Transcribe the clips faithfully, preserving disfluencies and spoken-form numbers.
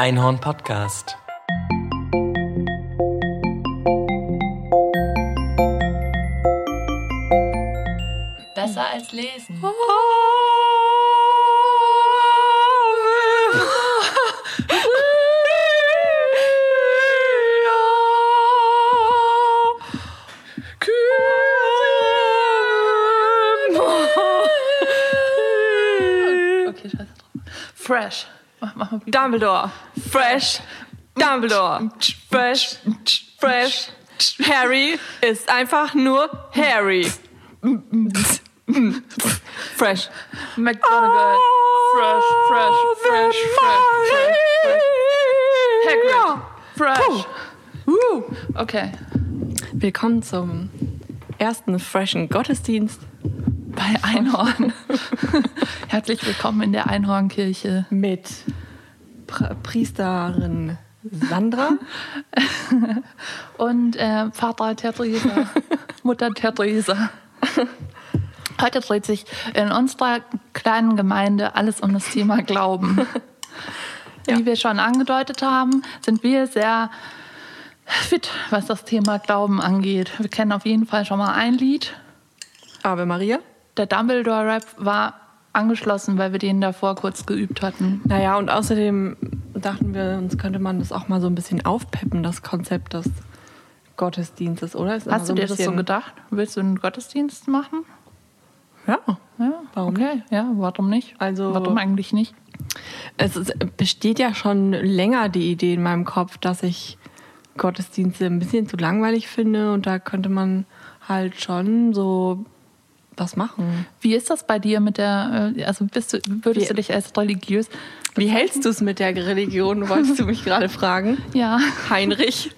Einhorn Podcast. Besser als lesen. Okay, scheiße drauf. Fresh. Mach, mach mal Dumbledore. Fresh. Dumbledore. Fresh. Fresh. Harry ist einfach nur Harry. Fresh. McGonagall. Fresh, fresh, fresh, fresh, fresh, fresh. Hagrid. Fresh. Uh. Okay. Willkommen zum ersten freshen Gottesdienst Bei Einhorn. Herzlich willkommen in der Einhornkirche. mit Pr- Priesterin Sandra. Und äh, Vater Theresa, Mutter Theresa. Heute dreht sich in unserer kleinen Gemeinde alles um das Thema Glauben. Ja. Wie wir schon angedeutet haben, sind wir sehr fit, was das Thema Glauben angeht. Wir kennen auf jeden Fall schon mal ein Lied. Ave Maria. Der Dumbledore-Rap war angeschlossen, weil wir den davor kurz geübt hatten. Naja, und außerdem dachten wir, uns könnte man das auch mal so ein bisschen aufpeppen, das Konzept des Gottesdienstes, oder? Ist immer Hast du ein dir das so bisschen- gedacht? Willst du einen Gottesdienst machen? Ja. Ja, Warum okay. Ja, warum nicht? Also- warum eigentlich nicht? Es ist, besteht ja schon länger die Idee in meinem Kopf, dass ich Gottesdienste ein bisschen zu langweilig finde und da könnte man halt schon so was machen. Wie ist das bei dir mit der, äh, also bist du, würdest Wie- du dich als religiös? Wie hältst du es mit der Religion, wolltest du mich gerade fragen? Ja. Heinrich.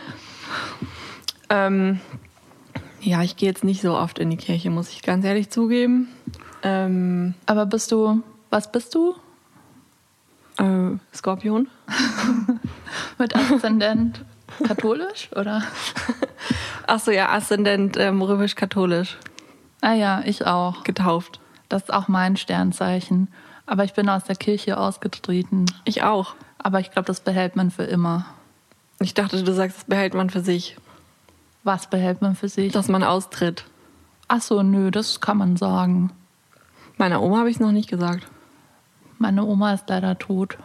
ähm, ja, ich gehe jetzt nicht so oft in die Kirche, muss ich ganz ehrlich zugeben. Ähm, Aber bist du, was bist du? äh, Skorpion. Mit Aszendent katholisch, oder? Ach so, ja, Aszendent ähm, römisch-katholisch Ah ja, ich auch. getauft. Das ist auch mein Sternzeichen. Aber ich bin aus der Kirche ausgetreten. Ich auch. Aber ich glaube, das behält man für immer. Ich dachte, du sagst, das behält man für sich, Was behält man für sich? dass man austritt. Ach so, nö, das kann man sagen. Meiner Oma habe ich es noch nicht gesagt. Meine Oma ist leider tot.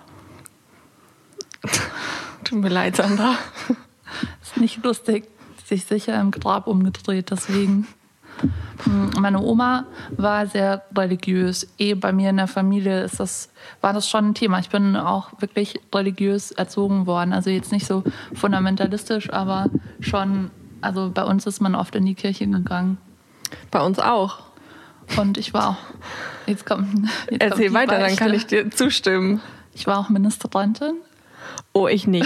Tut mir leid, Sandra. Ist nicht lustig. Sich sicher im Grab umgedreht, deswegen. Hm, Meine Oma war sehr religiös. Eh bei mir in der Familie ist das, war das schon ein Thema. Ich bin auch wirklich religiös erzogen worden. Also jetzt nicht so fundamentalistisch, aber schon, also bei uns ist man oft in die Kirche gegangen. Bei uns auch. Und ich war auch, jetzt kommt, jetzt Erzähl kommt die weiter, dann Beichte. kann ich dir zustimmen. Ich war auch Ministerantin. Oh, ich nicht.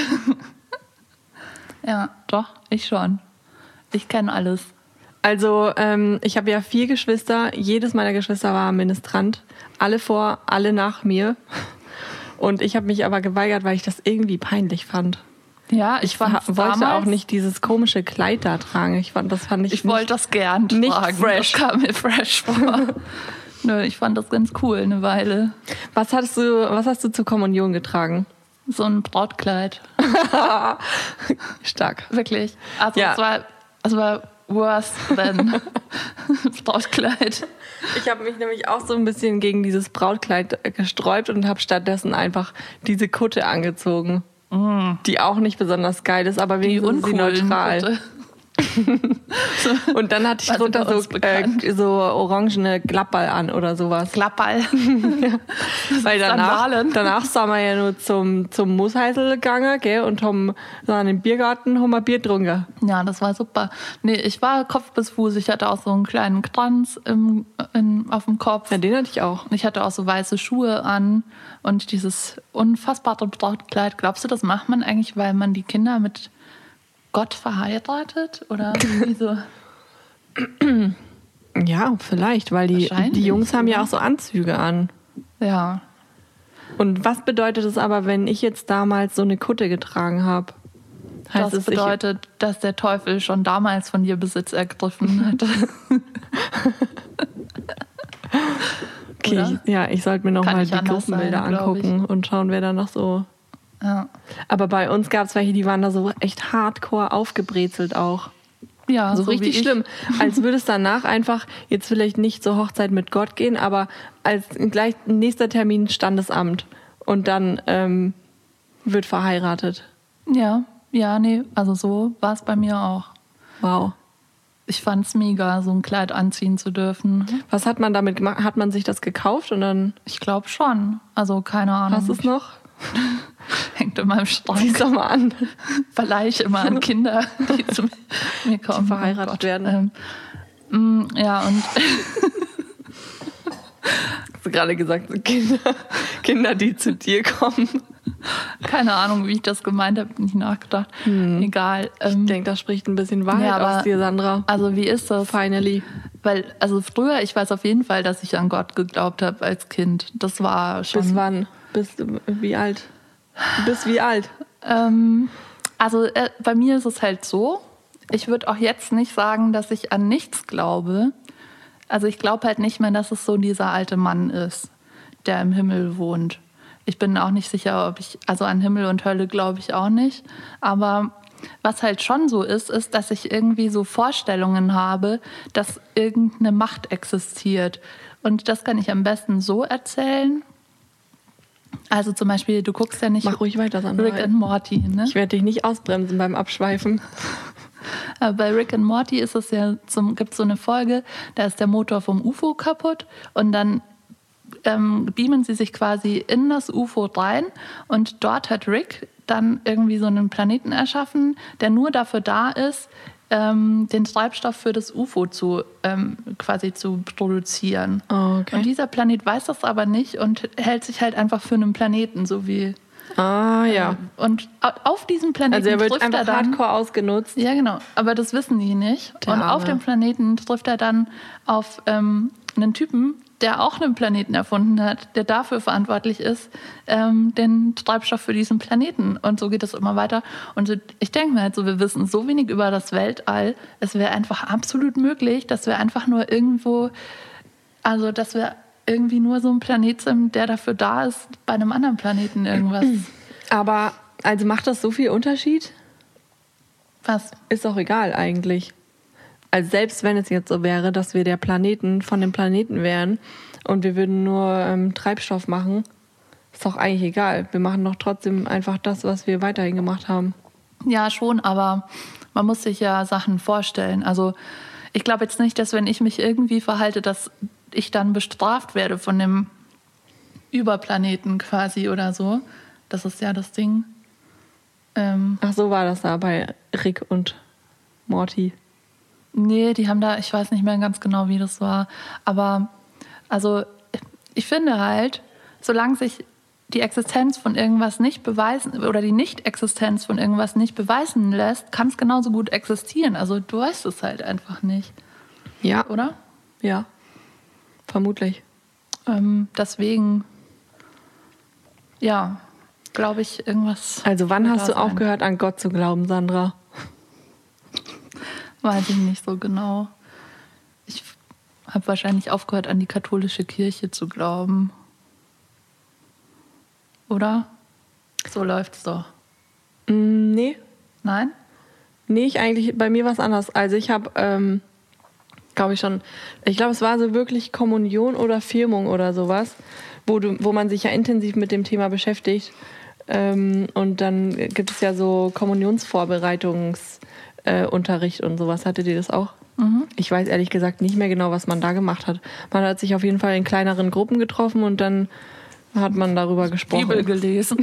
Ja, doch, ich schon. Ich kenne alles. Also ähm, ich habe ja vier Geschwister. Jedes meiner Geschwister war Ministrant. Alle vor, alle nach mir. Und ich habe mich aber geweigert, weil ich das irgendwie peinlich fand. Ja, ich, Ich fand ha- wollte damals, auch nicht dieses komische Kleid da tragen. Ich fand, das fand ich, Ich nicht, wollte das gern nicht tragen. fresh. Das kam mir fresh vor. Nö, ich fand das ganz cool eine Weile. Was hattest du, was hast du zur Kommunion getragen? So ein Brautkleid. Stark. Wirklich. Also Ja. es war, es war worse than Brautkleid. Ich habe mich nämlich auch so ein bisschen gegen dieses Brautkleid gesträubt und habe stattdessen einfach diese Kutte angezogen. Die auch nicht besonders geil ist, aber Die wenigstens ist sie uncoolen neutral. Kutte. Und dann hatte ich Was drunter über so, uns bekannt. äh, so orangene Glapperl an oder sowas. Klapperl. Weil danach, Sandalen. danach sind wir ja nur zum, zum Moosheisel gegangen, gell, und haben so an dem Biergarten haben wir Bier getrunken. Ja, das war super. Nee, ich war Kopf bis Fuß. Ich hatte auch so einen kleinen Kranz im, in, auf dem Kopf. Ja, den hatte ich auch. Ich hatte auch so weiße Schuhe an und dieses unfassbare Brautkleid. Glaubst du, das macht man eigentlich, weil man die Kinder mit Gott verheiratet? Oder wie so? Ja, vielleicht, weil die, Wahrscheinlich, die Jungs haben ja oder? auch so Anzüge an. Ja. Und was bedeutet es aber, wenn ich jetzt damals so eine Kutte getragen habe? Heißt Das es, ich- bedeutet, dass der Teufel schon damals von dir Besitz ergriffen hat. Okay, Oder? ich, ja, ich sollte mir noch Kann mal nicht die anders Gruppenbilder sein, glaub angucken und schauen, wer da noch so Ja, Aber bei uns gab es welche, die waren da so echt hardcore aufgebrezelt auch. ja So, so richtig wie ich. schlimm. Als würde es danach einfach jetzt vielleicht nicht zur Hochzeit mit Gott gehen, aber als gleich nächster Termin Standesamt und dann ähm, wird verheiratet. Ja, ja, nee, also so war es bei mir auch. Wow. Ich fand's mega, so ein Kleid anziehen zu dürfen. Was hat man damit gemacht? Hat man sich das gekauft und dann Ich glaube schon. Also keine Ahnung. hast du es noch? Hängt in meinem Schrank. Sieh's doch mal an. Verleihe ich immer an Kinder, die zu mir kommen. Die verheiratet Oh Gott. werden. Ähm, mm, ja, und Hast du gerade gesagt, so Kinder, Kinder, die zu dir kommen. keine Ahnung, wie ich das gemeint habe, nicht nachgedacht. Egal. Ähm, Ich denke, das spricht ein bisschen Wahrheit Ja, aber- aus dir, Sandra. also wie ist das? Finally. Weil, also früher, ich weiß auf jeden Fall, dass ich an Gott geglaubt habe als Kind. Das war schon. Bis wann? Bis du- wie alt? Bis wie alt? Ähm, also äh, bei mir ist es halt so, ich würde auch jetzt nicht sagen, dass ich an nichts glaube. Also ich glaube halt nicht mehr, dass es so dieser alte Mann ist, der im Himmel wohnt. Ich bin auch nicht sicher, ob ich, also an Himmel und Hölle glaube ich auch nicht. Aber was halt schon so ist, ist, dass ich irgendwie so Vorstellungen habe, dass irgendeine Macht existiert. Und das kann ich am besten so erzählen. Also zum Beispiel, du guckst ja nicht Mach ruhig weiter, Sandra. Rick and Morty, ne? Ich werde dich nicht ausbremsen beim Abschweifen. Aber bei Rick and Morty ist es ja, zum, gibt es so eine Folge, da ist der Motor vom U F O kaputt und dann ähm, beamen sie sich quasi in das U F O rein und dort hat Rick dann irgendwie so einen Planeten erschaffen, der nur dafür da ist, ähm, den Treibstoff für das U F O zu, ähm, quasi zu produzieren. Oh, okay. Und dieser Planet weiß das aber nicht und hält sich halt einfach für einen Planeten, so wie... Ah, ja. Und au- auf diesem Planeten Also er wird trifft einfach er dann... hardcore ausgenutzt. Ja, genau. Aber das wissen die nicht. Der und auf Arme. dem Planeten trifft er dann auf ähm, einen Typen, der auch einen Planeten erfunden hat, der dafür verantwortlich ist, ähm, den Treibstoff für diesen Planeten. Und so geht es immer weiter. Und so, ich denke mir halt so, wir wissen so wenig über das Weltall. Es wäre einfach absolut möglich, dass wir einfach nur irgendwo, also dass wir irgendwie nur so ein Planet sind, der dafür da ist, bei einem anderen Planeten irgendwas. Aber also macht das so viel Unterschied? Was? Ist doch egal eigentlich. Also selbst wenn es jetzt so wäre, dass wir der Planeten von dem Planeten wären und wir würden nur ähm, Treibstoff machen, ist doch eigentlich egal. Wir machen doch trotzdem einfach das, was wir weiterhin gemacht haben. Ja, schon, aber man muss sich ja Sachen vorstellen. Also ich glaube jetzt nicht, dass wenn ich mich irgendwie verhalte, dass ich dann bestraft werde von dem Überplaneten quasi oder so. Das ist ja das Ding. Ähm, Ach, so war das da bei Rick und Morty. nee, die haben da, ich weiß nicht mehr ganz genau, wie das war. Aber also ich finde halt, solange sich die Existenz von irgendwas nicht beweisen oder die Nicht-Existenz von irgendwas nicht beweisen lässt, kann es genauso gut existieren. Also du weißt es halt einfach nicht, Ja, oder? ja. Vermutlich. Ähm, deswegen, ja, glaube ich, irgendwas. Also wann wird hast da du sein. aufgehört, an Gott zu glauben, Sandra? Weiß ich nicht so genau. Ich habe wahrscheinlich aufgehört, an die katholische Kirche zu glauben. Oder? So läuft's doch. Mm, nee. Nein? Nee, ich eigentlich, bei mir war es anders. Also ich habe, ähm, glaube ich schon, ich glaube, es war so wirklich Kommunion oder Firmung oder sowas, wo, du, wo man sich ja intensiv mit dem Thema beschäftigt. Ähm, und dann gibt es ja so Kommunionsvorbereitungs- äh, Unterricht und sowas. Hattet ihr das auch? Mhm. Ich weiß ehrlich gesagt nicht mehr genau, was man da gemacht hat. Man hat sich auf jeden Fall in kleineren Gruppen getroffen und dann hat man darüber gesprochen. Bibel gelesen.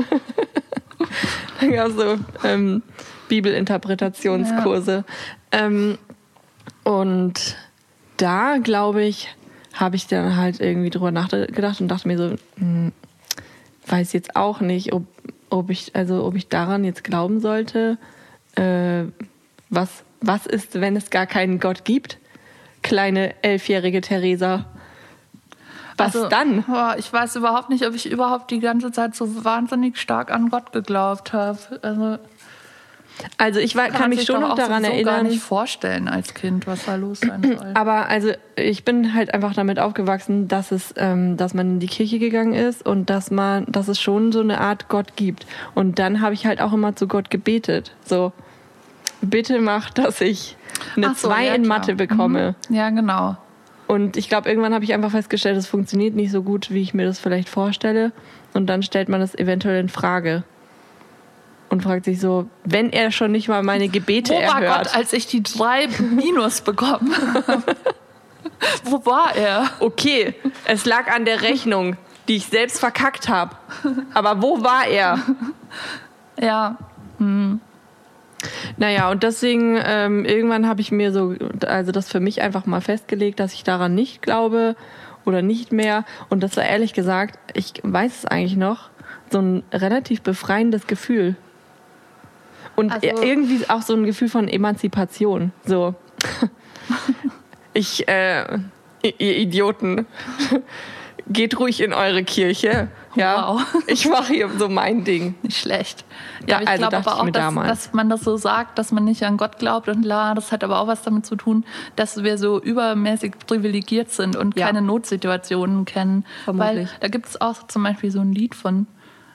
Dann gab es so ähm, Bibelinterpretationskurse. Ähm, und da, glaube ich, habe ich dann halt irgendwie drüber nachgedacht und dachte mir so, hm, weiß jetzt auch nicht, ob, ob ich, also ob ich daran jetzt glauben sollte. Äh, was, was ist, wenn es gar keinen Gott gibt? Kleine elfjährige Theresa. Was Also, dann? boah, ich weiß überhaupt nicht, ob ich überhaupt die ganze Zeit so wahnsinnig stark an Gott geglaubt habe. Also, Also ich war, kann, kann mich schon noch daran erinnern. Ich kann mir gar nicht vorstellen als Kind, was da los sein soll. Aber also ich bin halt einfach damit aufgewachsen, dass es, ähm, dass man in die Kirche gegangen ist und dass man, dass es schon so eine Art Gott gibt. Und dann habe ich halt auch immer zu Gott gebetet. So, bitte mach, dass ich eine so, zwei ja, in klar. Mathe bekomme. Mhm. Ja, genau. Und ich glaube, irgendwann habe ich einfach festgestellt, es funktioniert nicht so gut, wie ich mir das vielleicht vorstelle. Und dann stellt man das eventuell in Frage. Und fragt sich so, wenn er schon nicht mal meine Gebete Wo war erhört. Gott, als ich die drei Minus bekommen habe? Wo war er? Okay, es lag an der Rechnung, die ich selbst verkackt habe. Aber wo war er? Ja. Hm. Naja, und deswegen, ähm, irgendwann habe ich mir so, also das für mich einfach mal festgelegt, dass ich daran nicht glaube oder nicht mehr. Und das war ehrlich gesagt, ich weiß es eigentlich noch, so ein relativ befreiendes Gefühl. Und also, irgendwie auch so ein Gefühl von Emanzipation. So, ich, äh, ihr Idioten, geht ruhig in eure Kirche. Ja, wow. Ich mache hier so mein Ding. Nicht schlecht. Ja, da, ich also glaube aber auch, dass, dass man das so sagt, dass man nicht an Gott glaubt. Und klar, das hat aber auch was damit zu tun, dass wir so übermäßig privilegiert sind und ja. keine Notsituationen kennen. Vermutlich. Weil da gibt es auch zum Beispiel so ein Lied von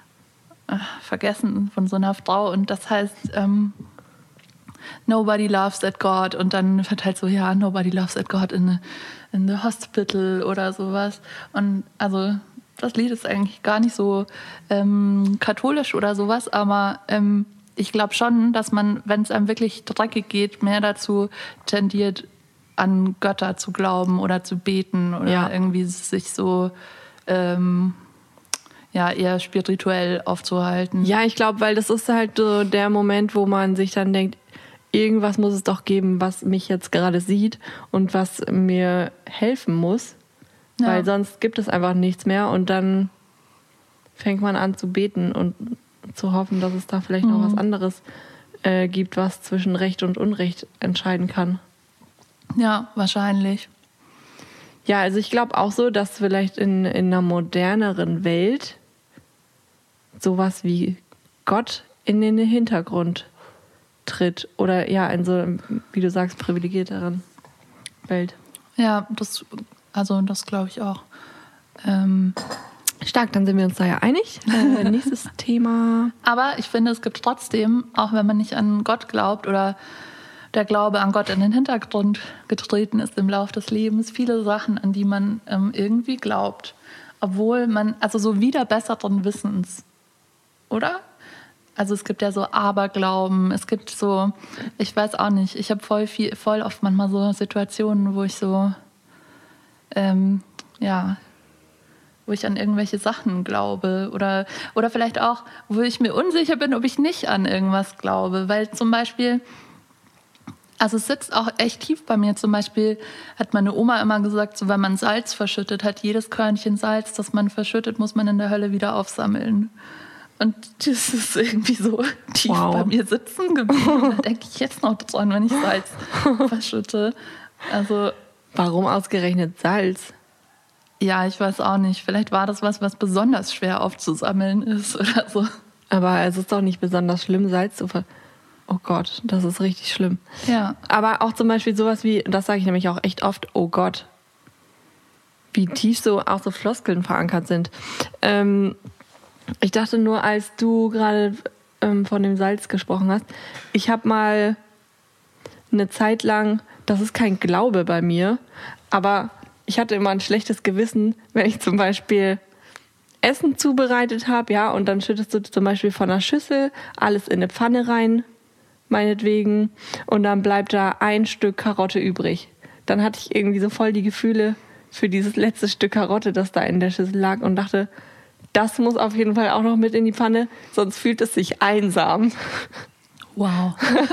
vergessen von so einer Frau und das heißt ähm, Nobody loves that God und dann wird halt so, ja, Nobody loves that God in, in the hospital oder sowas und also das Lied ist eigentlich gar nicht so ähm, katholisch oder sowas, aber ähm, ich glaube schon, dass man, wenn es einem wirklich dreckig geht, mehr dazu tendiert, an Götter zu glauben oder zu beten oder ja. irgendwie sich so ähm, ja, eher spirituell aufzuhalten. Ja, ich glaube, weil das ist halt so der Moment, wo man sich dann denkt, irgendwas muss es doch geben, was mich jetzt gerade sieht und was mir helfen muss, ja. weil sonst gibt es einfach nichts mehr und dann fängt man an zu beten und zu hoffen, dass es da vielleicht mhm. noch was anderes äh, gibt, was zwischen Recht und Unrecht entscheiden kann. Ja, wahrscheinlich. Ja, also ich glaube auch so, dass vielleicht in, in einer moderneren Welt sowas wie Gott in den Hintergrund tritt. Oder ja, in so, wie du sagst, privilegierteren Welt. Ja, das, also das glaube ich auch. Ähm, Stark, dann sind wir uns da ja einig. Äh, nächstes Thema. Aber ich finde, es gibt trotzdem, auch wenn man nicht an Gott glaubt oder der Glaube an Gott in den Hintergrund getreten ist im Laufe des Lebens, viele Sachen, an die man ähm, irgendwie glaubt. Obwohl man, also so wieder besseren Wissens, oder? Also es gibt ja so Aberglauben, es gibt so, ich weiß auch nicht, ich habe voll viel, voll oft manchmal so Situationen, wo ich so, ähm, ja, wo ich an irgendwelche Sachen glaube oder, oder vielleicht auch, wo ich mir unsicher bin, ob ich nicht an irgendwas glaube, weil zum Beispiel, also es sitzt auch echt tief bei mir. Zum Beispiel hat meine Oma immer gesagt, so wenn man Salz verschüttet hat, jedes Körnchen Salz, das man verschüttet, muss man in der Hölle wieder aufsammeln. Und das ist irgendwie so tief wow. bei mir sitzen geblieben. Da denke ich jetzt noch dran, wenn ich Salz verschütte. Also, warum ausgerechnet Salz? Ja, ich weiß auch nicht. Vielleicht war das was, was besonders schwer aufzusammeln ist oder so. Aber es ist doch nicht besonders schlimm, Salz zu ver... Oh Gott, das ist richtig schlimm. Ja. Aber auch zum Beispiel sowas wie, das sage ich nämlich auch echt oft, oh Gott, wie tief so auch so Floskeln verankert sind. Ähm, ich dachte nur, als du gerade ähm, von dem Salz gesprochen hast, ich habe mal eine Zeit lang, das ist kein Glaube bei mir, aber ich hatte immer ein schlechtes Gewissen, wenn ich zum Beispiel Essen zubereitet habe, ja, und dann schüttest du zum Beispiel von einer Schüssel alles in eine Pfanne rein, meinetwegen, und dann bleibt da ein Stück Karotte übrig. Dann hatte ich irgendwie so voll die Gefühle für dieses letzte Stück Karotte, das da in der Schüssel lag und dachte, das muss auf jeden Fall auch noch mit in die Pfanne, sonst fühlt es sich einsam. Wow.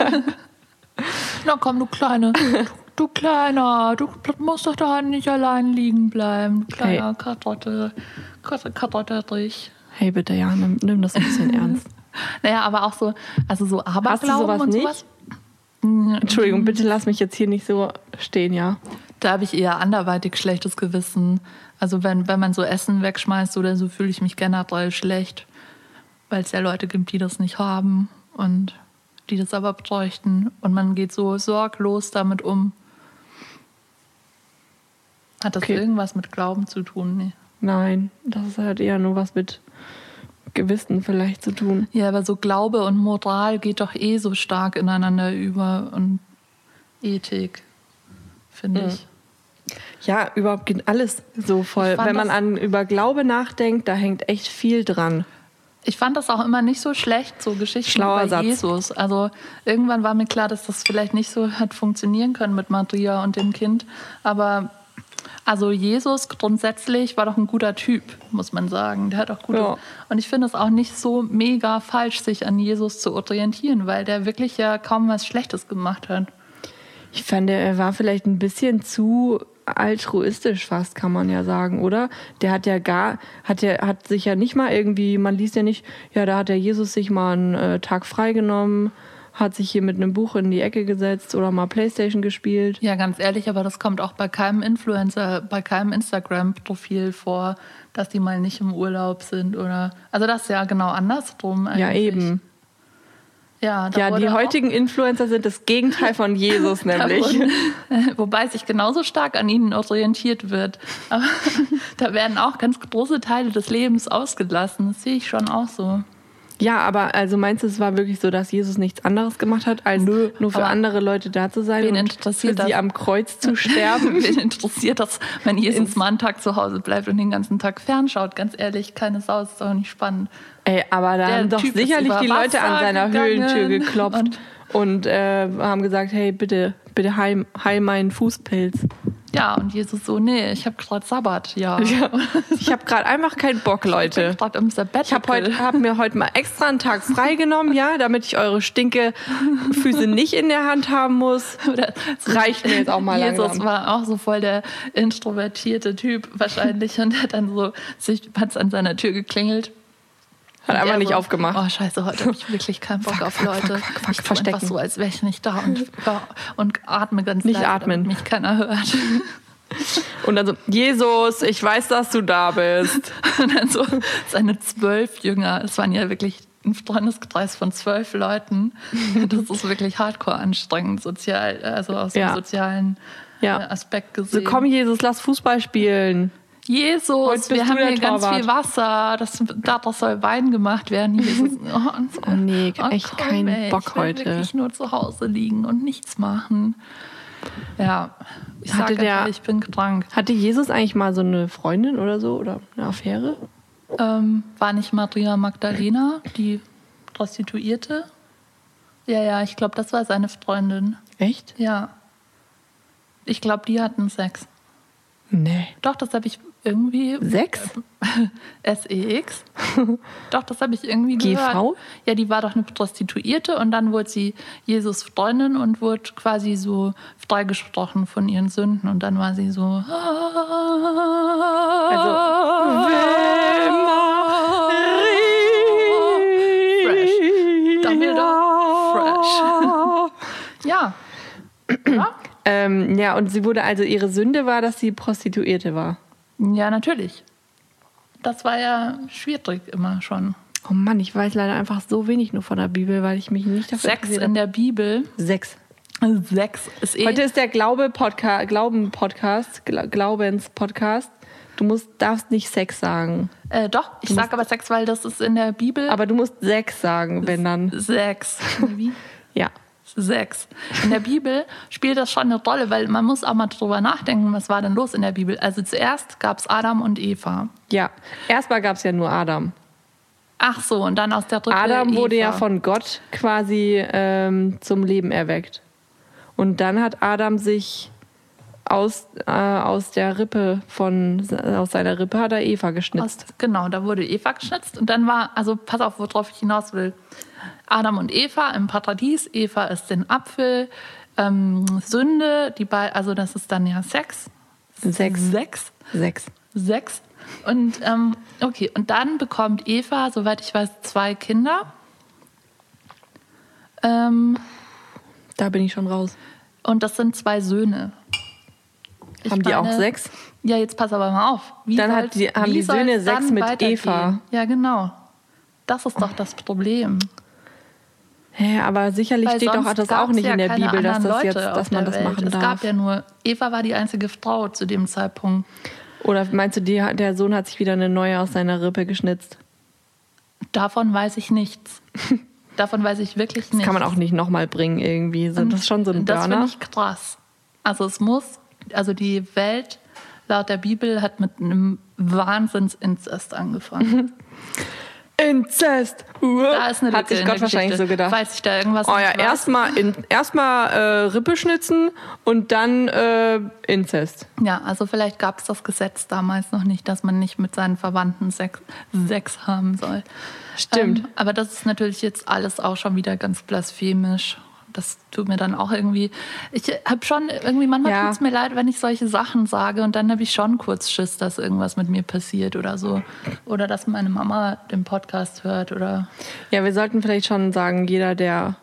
Na komm, du Kleine, du, du Kleiner, du musst doch da nicht allein liegen bleiben, du kleiner hey. Karotte, Karotte, Karotterich. Hey, bitte, ja, nimm, nimm das ein bisschen ernst. Naja, aber auch so, also so Aberglauben Hast du sowas und nicht? sowas. Entschuldigung, bitte lass mich jetzt hier nicht so stehen, ja. Da habe ich eher anderweitig schlechtes Gewissen. Also wenn, wenn man so Essen wegschmeißt oder so, fühle ich mich generell schlecht, weil es ja Leute gibt, die das nicht haben. Und die das aber bräuchten. Und man geht so sorglos damit um. Hat das Okay. irgendwas mit Glauben zu tun? Nee. Nein, das hat eher nur was mit Gewissen vielleicht zu tun. Ja, aber so Glaube und Moral geht doch eh so stark ineinander über und Ethik, finde Mhm. ich. Ja, überhaupt geht alles so voll. Ich fand Wenn man das- an über Glaube nachdenkt, da hängt echt viel dran. Ich fand das auch immer nicht so schlecht, so Geschichten Schlauer über Satz. Jesus. Also irgendwann war mir klar, dass das vielleicht nicht so hat funktionieren können mit Maria und dem Kind. Aber also Jesus grundsätzlich war doch ein guter Typ, muss man sagen. Der hat auch gute. Ja. Und ich finde es auch nicht so mega falsch, sich an Jesus zu orientieren, weil der wirklich ja kaum was Schlechtes gemacht hat. Ich fand, er war vielleicht ein bisschen zu altruistisch fast, kann man ja sagen, oder? Der hat ja gar, hat ja, hat sich ja nicht mal irgendwie, man liest ja nicht, ja, da hat der Jesus sich mal einen äh, Tag freigenommen, hat sich hier mit einem Buch in die Ecke gesetzt oder mal Playstation gespielt. Ja, ganz ehrlich, aber das kommt auch bei keinem Influencer, bei keinem Instagram-Profil vor, dass die mal nicht im Urlaub sind oder. Also das ist ja genau andersrum eigentlich. Ja, eben. Ja, da Ja, wurde die auch- heutigen Influencer sind das Gegenteil von Jesus, da nämlich. wurden, wobei sich genauso stark an ihnen orientiert wird. Aber da werden auch ganz große Teile des Lebens ausgelassen. Das sehe ich schon auch so. Ja, aber also meinst du, es war wirklich so, dass Jesus nichts anderes gemacht hat, als Nö, nur für aber andere Leute da zu sein wen und für interessiert sie das? am Kreuz zu sterben? Wen interessiert das, wenn Jesus mal einen Tag zu Hause bleibt und den ganzen Tag fernschaut? Ganz ehrlich, keine Sau, ist doch nicht spannend. Ey, aber da Der haben doch Typ ist sicherlich über die Leute an Wasser seiner gegangen Höhlentür geklopft und- und, äh, haben gesagt, hey, bitte, bitte heil, heil meinen Fußpilz. Ja, und Jesus so, nee, ich habe gerade Sabbat, ja. Ja, ich habe gerade einfach keinen Bock, Ich Leute. bin gerade im Sabbatical. Ich habe heute, hab mir heute mal extra einen Tag freigenommen, ja, damit ich eure stinke Füße nicht in der Hand haben muss. Oder so- Reicht mir jetzt auch mal Jesus langsam. war auch so voll der introvertierte Typ wahrscheinlich und hat dann so sich hat's an seiner Tür geklingelt. Hat Und einfach er nicht so, aufgemacht. Oh scheiße, heute habe ich wirklich keinen Bock Fuck, auf fuck, Leute. fuck, fuck, fuck, ich tu verstecken. einfach so, als wäre ich nicht da und, ja, und atme ganz Nicht leise, atmen. damit mich keiner hört. Und dann so, Jesus, ich weiß, dass du da bist. Und dann so seine zwölf Jünger, es waren ja wirklich ein Freundeskreis von zwölf Leuten. Das ist wirklich hardcore anstrengend, sozial, also aus dem Ja. sozialen Ja. äh, Aspekt So, gesehen. komm, Jesus, lass Fußball spielen. Jesus, Heute bist wir du haben der hier ganz Torwart. viel Wasser. Das, daraus soll Wein gemacht werden. Jesus. Oh, und so, Oh nee, echt komm, keinen ey, Bock ich will heute. wirklich nur zu Hause liegen und nichts machen. Ja, ich Hatte sage der- einfach, ich bin krank. Hatte Jesus eigentlich mal so eine Freundin oder so oder eine Affäre? Ähm, war nicht Maria Magdalena, die Prostituierte? Ja, ja, ich glaube, das war seine Freundin. Echt? Ja. Ich glaube, die hatten Sex. Nee. Doch, das habe ich irgendwie. Sex? S E X? Doch, das habe ich irgendwie G gehört. V? Ja, die war doch eine Prostituierte und dann wurde sie Jesus Freundin und wurde quasi so freigesprochen von ihren Sünden und dann war sie so. Also, Fresh. Dumbledore, fresh. Ja. Ja. Ähm, ja, und sie wurde, also ihre Sünde war, dass sie Prostituierte war. Ja, natürlich. Das war ja schwierig immer schon. Oh Mann, ich weiß leider einfach so wenig nur von der Bibel, weil ich mich nicht dafür Sex interessiert in habe. der Bibel. Sex. Sex ist eh. Heute ist der Glaube Podcast, Glauben Podcast, Gla Glaubens Podcast. Du musst, darfst nicht Sex sagen, Äh, doch, ich sage aber Sex, weil das ist in der Bibel. aber du musst Sex sagen, wenn dann. Sex. Wie? Ja. Sex. In der Bibel spielt das schon eine Rolle, weil man muss auch mal drüber nachdenken, was war denn los in der Bibel. Also zuerst gab es Adam und Eva. Ja. Erstmal gab es ja nur Adam. Ach so, und dann aus der dritten Adam wurde Eva. ja von Gott quasi ähm, zum Leben erweckt. Und dann hat Adam sich aus, äh, aus der Rippe von, aus seiner Rippe hat er Eva geschnitzt. Aus, genau, da wurde Eva geschnitzt und dann war, also pass auf, worauf ich hinaus will. Adam und Eva im Paradies, Eva isst den Apfel, ähm, Sünde, die bei, also das ist dann ja Sex. Sex. Sex. Sechs. Sechs. Und ähm, okay, und dann bekommt Eva, soweit ich weiß, zwei Kinder. Ähm, Da bin ich schon raus. und das sind zwei Söhne. Ich Haben die auch meine- Sechs? Ja, jetzt pass aber mal auf. Wie Dann hat soll's- die- haben wie die Söhne soll's Sex dann mit weitergehen? Eva. Ja, genau. Das ist doch das Problem. Hä, aber sicherlich Weil steht doch sonst das gab's auch nicht ja in der keine Bibel, dass, anderen das jetzt, Leute dass auf man der das Welt. machen Es darf. gab ja nur, Eva war die einzige Frau zu dem Zeitpunkt. Oder meinst du, die, der Sohn hat sich wieder eine neue aus seiner Rippe geschnitzt? Davon weiß ich nichts. Davon weiß ich wirklich Das nichts. kann man auch nicht nochmal bringen irgendwie. So, das ist schon so ein Das Burner. finde ich krass. Also es muss, also die Welt laut der Bibel hat mit einem Wahnsinnsinzest angefangen. Inzest! Uh, Da ist eine Lücke hat sich in Gott der wahrscheinlich Geschichte. so gedacht. Falls ich da irgendwas Oh ja, nicht weiß. erstmal in, erstmal äh, Rippe schnitzen und dann äh, Inzest. Ja, also vielleicht gab es das Gesetz damals noch nicht, dass man nicht mit seinen Verwandten Sex, Sex haben soll. Stimmt. Ähm, aber das ist natürlich jetzt alles auch schon wieder ganz blasphemisch. Das tut mir dann auch irgendwie. Ich habe schon irgendwie, manchmal Ja. tut es mir leid, wenn ich solche Sachen sage und dann habe ich schon kurz Schiss, dass irgendwas mit mir passiert oder so. Oder dass meine Mama den Podcast hört oder. Ja, wir sollten vielleicht schon sagen, jeder, der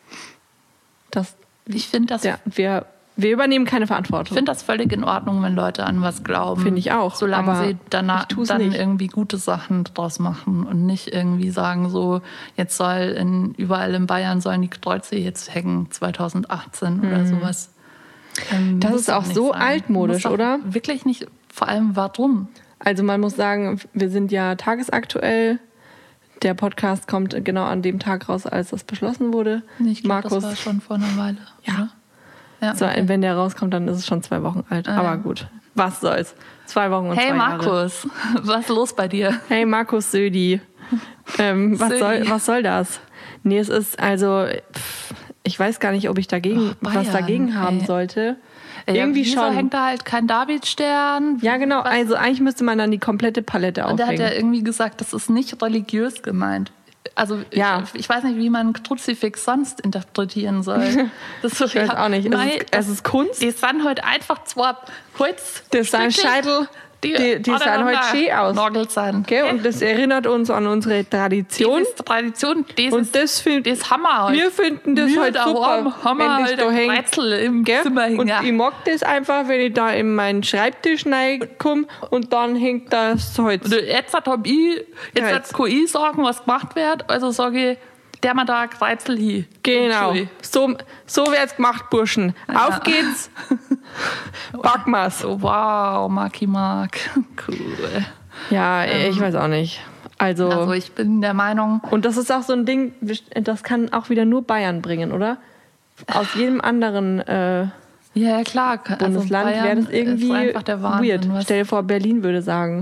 das, Ich finde das, der, wir, wir übernehmen keine ich Verantwortung. find das völlig in Ordnung, wenn Leute an was glauben. Finde ich auch, Solange aber sie danach, ich tu's dann nicht. irgendwie gute Sachen draus machen und nicht irgendwie sagen, so, jetzt soll in, überall in Bayern sollen die Kreuze jetzt hängen, zwanzig achtzehn oder sowas. Ähm, Mhm. Das muss ist doch auch nicht so sein. altmodisch, Muss doch oder? Wirklich nicht, vor allem warum? Also man muss sagen, wir sind ja tagesaktuell. Der Podcast kommt genau an dem Tag raus, als das beschlossen wurde. Ich glaube, Markus, das war schon vor einer Weile. Ja. Oder? Ja, so, okay. wenn der rauskommt, dann ist es schon zwei Wochen alt. Ah, Aber ja. gut, was soll's. Zwei Wochen und Hey zwei Jahre. Markus, was ist los bei dir? Hey Markus Södi. Ähm, was, Södi. soll, was soll das? Nee, es ist also, pff, ich weiß gar nicht, ob ich dagegen Ach, was Bayern, dagegen haben ey. sollte. Ja, Irgendwie wieso schon. hängt da halt kein Davidstern? Ja, genau. Was? Also eigentlich müsste man dann die komplette Palette Und der hat aufhängen. ja irgendwie gesagt, das ist nicht religiös gemeint. Also Ja. ich, ich weiß nicht, wie man ein Kruzifix sonst interpretieren soll. Das Ich weiß auch nicht. Es Nein, ist, es ist Kunst. die sind heute einfach zwar Holz. Das sind Scheitel, die, die sahen heute schön aus. Nagelt sind. Gell? Und das erinnert uns an unsere Tradition. Das ist Tradition. Das Und ist, das find, das haben wir halt. wir finden das Wir halt daheim super, haben wir wenn das halt da ein hängt. Brezel im Gell? Zimmer hängen. Und Ja. ich mag das einfach, wenn ich da in meinen Schreibtisch reinkomme und dann hängt das Holz. Und jetzt hat hab ich, jetzt Ja, hat jetzt. K I sagen, was gemacht wird. Also sage ich, der mal da ein Kreuzel hin. Genau. Entschuldigung. So, so wird's gemacht, Burschen. Auf geht's. Packen wir's. Oh, wow, Marki Mark. Cool. Ja, ich weiß auch nicht. Also, Also ich bin der Meinung, und das ist auch so ein Ding, das kann auch wieder nur Bayern bringen, oder? Aus jedem anderen äh, ja, ja klar. Bundesland also wäre das Bayern irgendwie ist einfach der Wahnsinn, weird. was- Stell dir vor, Berlin würde sagen.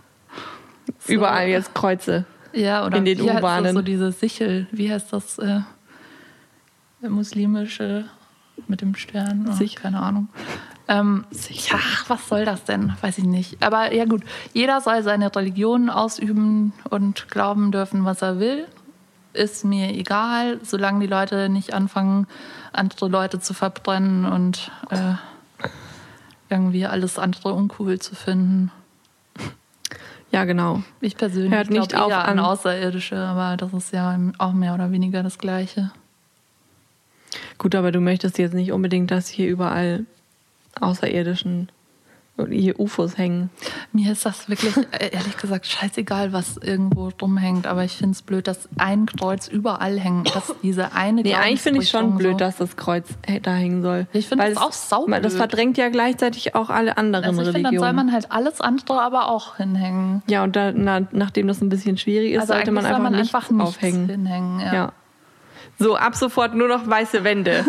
Überall jetzt Kreuze. ja, oder in den wie heißt U-Bahnen. das so diese Sichel, wie heißt das äh, muslimische mit dem Stern? Oh, Sichel. keine Ahnung. Ähm, ja, was soll das denn? Weiß ich nicht. Aber ja gut, jeder soll seine Religion ausüben und glauben dürfen, was er will. Ist mir egal, solange die Leute nicht anfangen, andere Leute zu verbrennen und äh, irgendwie alles andere uncool zu finden. Ja, genau. Ich persönlich Hört nicht glaube auf eher an- an Außerirdische, aber das ist ja auch mehr oder weniger das Gleiche. Gut, aber du möchtest jetzt nicht unbedingt, dass hier überall außerirdischen hier U F Os hängen. Mir ist das wirklich, äh, ehrlich gesagt, scheißegal, was irgendwo rumhängt. Aber ich finde es blöd, dass ein Kreuz überall hängt. Dass diese eine Nee, eigentlich finde ich schon Glaubensrichtung blöd, so. dass das Kreuz da hängen soll. Ich finde Weil das auch es- saublöd. Das verdrängt ja gleichzeitig auch alle anderen Also ich finde, dann soll Religionen. man halt alles andere aber auch hinhängen. Ja, und da, na, nachdem das ein bisschen schwierig ist, Also sollte man eigentlich soll einfach, man nichts einfach nichts aufhängen. hinhängen. Ja. Ja. So, ab sofort nur noch weiße Wände.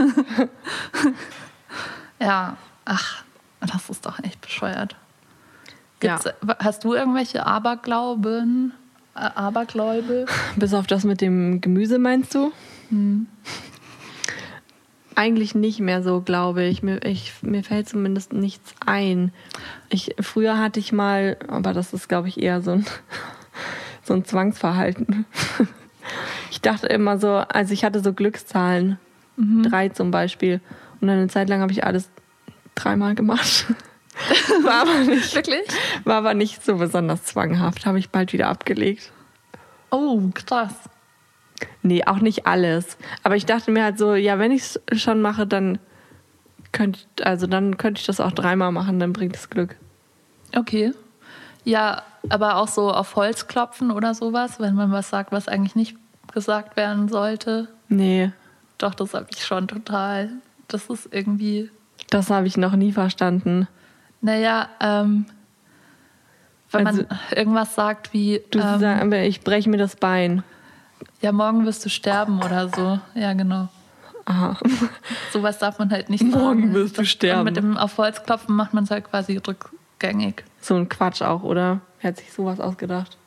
ja, ach, das ist doch echt bescheuert. Ja. Gibt's, Hast du irgendwelche Aberglauben? Äh, Abergläube? Bis auf das mit dem Gemüse, meinst du? Hm. Eigentlich nicht mehr so, glaube ich. Mir, ich. mir fällt zumindest nichts ein. Ich, früher hatte ich mal, aber das ist, glaube ich, eher so ein, so ein Zwangsverhalten. Ich dachte immer so, also ich hatte so Glückszahlen, Mhm. drei zum Beispiel. Und dann eine Zeit lang habe ich alles dreimal gemacht. War aber nicht, Wirklich? war aber nicht so besonders zwanghaft. Habe ich bald wieder abgelegt. Oh, krass. Nee, auch nicht alles. Aber ich dachte mir halt so, ja, wenn ich es schon mache, dann könnte ich, also dann könnte ich das auch dreimal machen, dann bringt es Glück. Okay. Ja, aber auch so auf Holz klopfen oder sowas, wenn man was sagt, was eigentlich nicht gesagt werden sollte. Nee. Doch, das habe ich schon total. Das ist irgendwie... Das habe ich noch nie verstanden. Naja, ähm, wenn Also, man irgendwas sagt wie... Du ähm, sagst, ich breche mir das Bein. Ja, morgen wirst du sterben oder so. Ja, genau. Aha. Sowas darf man halt nicht sagen. Morgen wirst du Das, sterben. Und mit dem auf Holz klopfen macht man es halt quasi rückgängig. So ein Quatsch auch, oder? Wer hat sich sowas ausgedacht?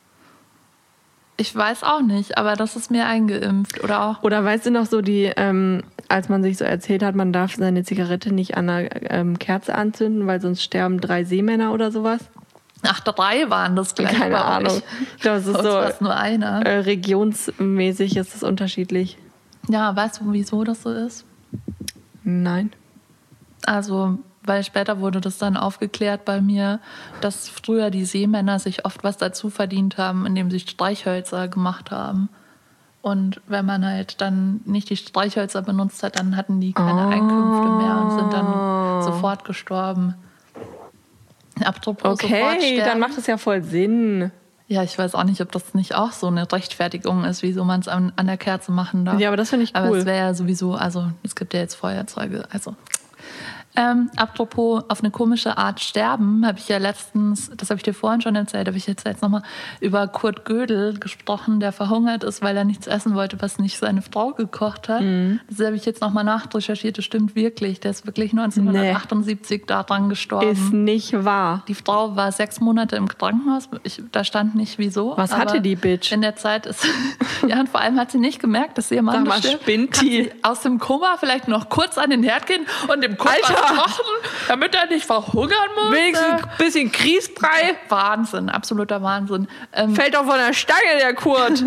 Ich weiß auch nicht, aber das ist mir eingeimpft. Oder auch... Oder weißt du noch so, die, ähm, als man sich so erzählt hat, man darf seine Zigarette nicht an einer ähm, Kerze anzünden, weil sonst sterben drei Seemänner oder sowas? Ach, drei waren das gleich. Keine bei Ahnung. euch. Ich glaube, es ist Bei uns so war es nur einer. äh, regionsmäßig ist es unterschiedlich. Ja, weißt du, wieso das so ist? Nein. Also, weil später wurde das dann aufgeklärt bei mir, dass früher die Seemänner sich oft was dazu verdient haben, indem sie Streichhölzer gemacht haben. Und wenn man halt dann nicht die Streichhölzer benutzt hat, dann hatten die keine Oh. Einkünfte mehr und sind dann sofort gestorben. Apropos sofort Okay, sterben. dann macht es ja voll Sinn. Ja, ich weiß auch nicht, ob das nicht auch so eine Rechtfertigung ist, wieso man es an, an der Kerze machen darf. Ja, aber das finde ich Aber cool. es wäre ja sowieso, also es gibt ja jetzt Feuerzeuge, also... Ähm, apropos auf eine komische Art sterben, habe ich ja letztens, das habe ich dir vorhin schon erzählt, habe ich jetzt jetzt nochmal über Kurt Gödel gesprochen, der verhungert ist, weil er nichts essen wollte, was nicht seine Frau gekocht hat. Mhm. Das habe ich jetzt nochmal nachrecherchiert, das stimmt wirklich. Der ist wirklich neunzehnhundertachtundsiebzig daran gestorben. Ist nicht wahr. Die Frau war sechs Monate im Krankenhaus. Ich, da stand nicht wieso. Was aber hatte die Bitch? In der Zeit ist. Ja, und vor allem hat sie nicht gemerkt, dass ihr Mann Sag mal, stirbt. spinnt Kann die? sie aus dem Koma vielleicht noch kurz an den Herd gehen und dem Koma Alter! kochen, damit er nicht verhungern muss. Wenigstens ein bisschen Grießbrei. Wahnsinn, absoluter Wahnsinn. Ähm, Fällt doch von der Stange, der Kurt.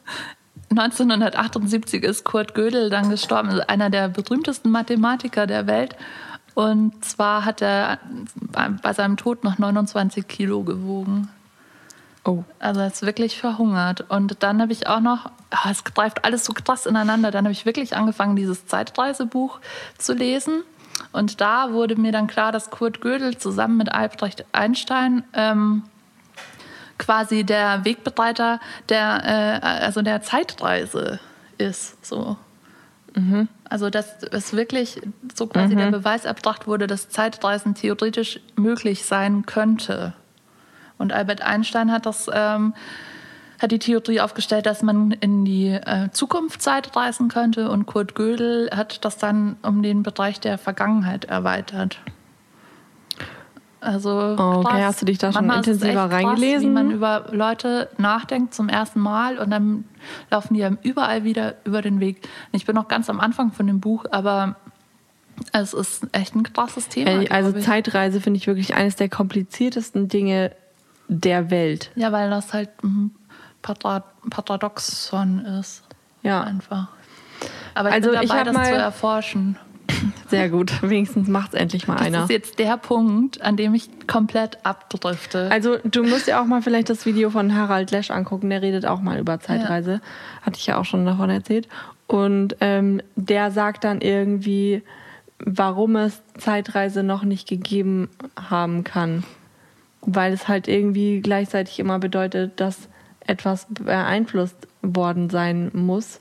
neunzehnhundertachtundsiebzig ist Kurt Gödel dann gestorben, also einer der berühmtesten Mathematiker der Welt. Und zwar hat er bei seinem Tod noch neunundzwanzig Kilo gewogen. Oh. Also er ist wirklich verhungert. Und dann habe ich auch noch, oh, es greift alles so krass ineinander, dann habe ich wirklich angefangen, dieses Zeitreisebuch zu lesen. Und da wurde mir dann klar, dass Kurt Gödel zusammen mit Albrecht Einstein ähm, quasi der Wegbereiter der, äh, also der Zeitreise ist. So. Mhm. Also dass es wirklich so quasi Mhm. der Beweis erbracht wurde, dass Zeitreisen theoretisch möglich sein könnte. Und Albert Einstein hat das ähm, hat die Theorie aufgestellt, dass man in die äh, Zukunftszeit reisen könnte, und Kurt Gödel hat das dann um den Bereich der Vergangenheit erweitert. Also Okay, krass. hast du dich da schon Manchmal ist es intensiver echt krass, reingelesen? wie man über Leute nachdenkt zum ersten Mal, und dann laufen die einem überall wieder über den Weg. Ich bin noch ganz am Anfang von dem Buch, aber es ist echt ein krasses Thema. Ey, also glaub ich. Zeitreise finde ich wirklich eines der kompliziertesten Dinge der Welt. Ja, weil das halt ein Parad- Paradoxon ist. Ja. Einfach. Aber ich Also bin ich dabei, hab das mal- zu erforschen. Sehr gut. Wenigstens macht es endlich mal Das einer. ist jetzt der Punkt, an dem ich komplett abdrifte. Also du musst ja auch mal vielleicht das Video von Harald Lesch angucken. Der redet auch mal über Zeitreise. Hatte ich ja auch schon davon erzählt. Und ähm, der sagt dann irgendwie, warum es Zeitreise noch nicht gegeben haben kann. Weil es halt irgendwie gleichzeitig immer bedeutet, dass etwas beeinflusst worden sein muss.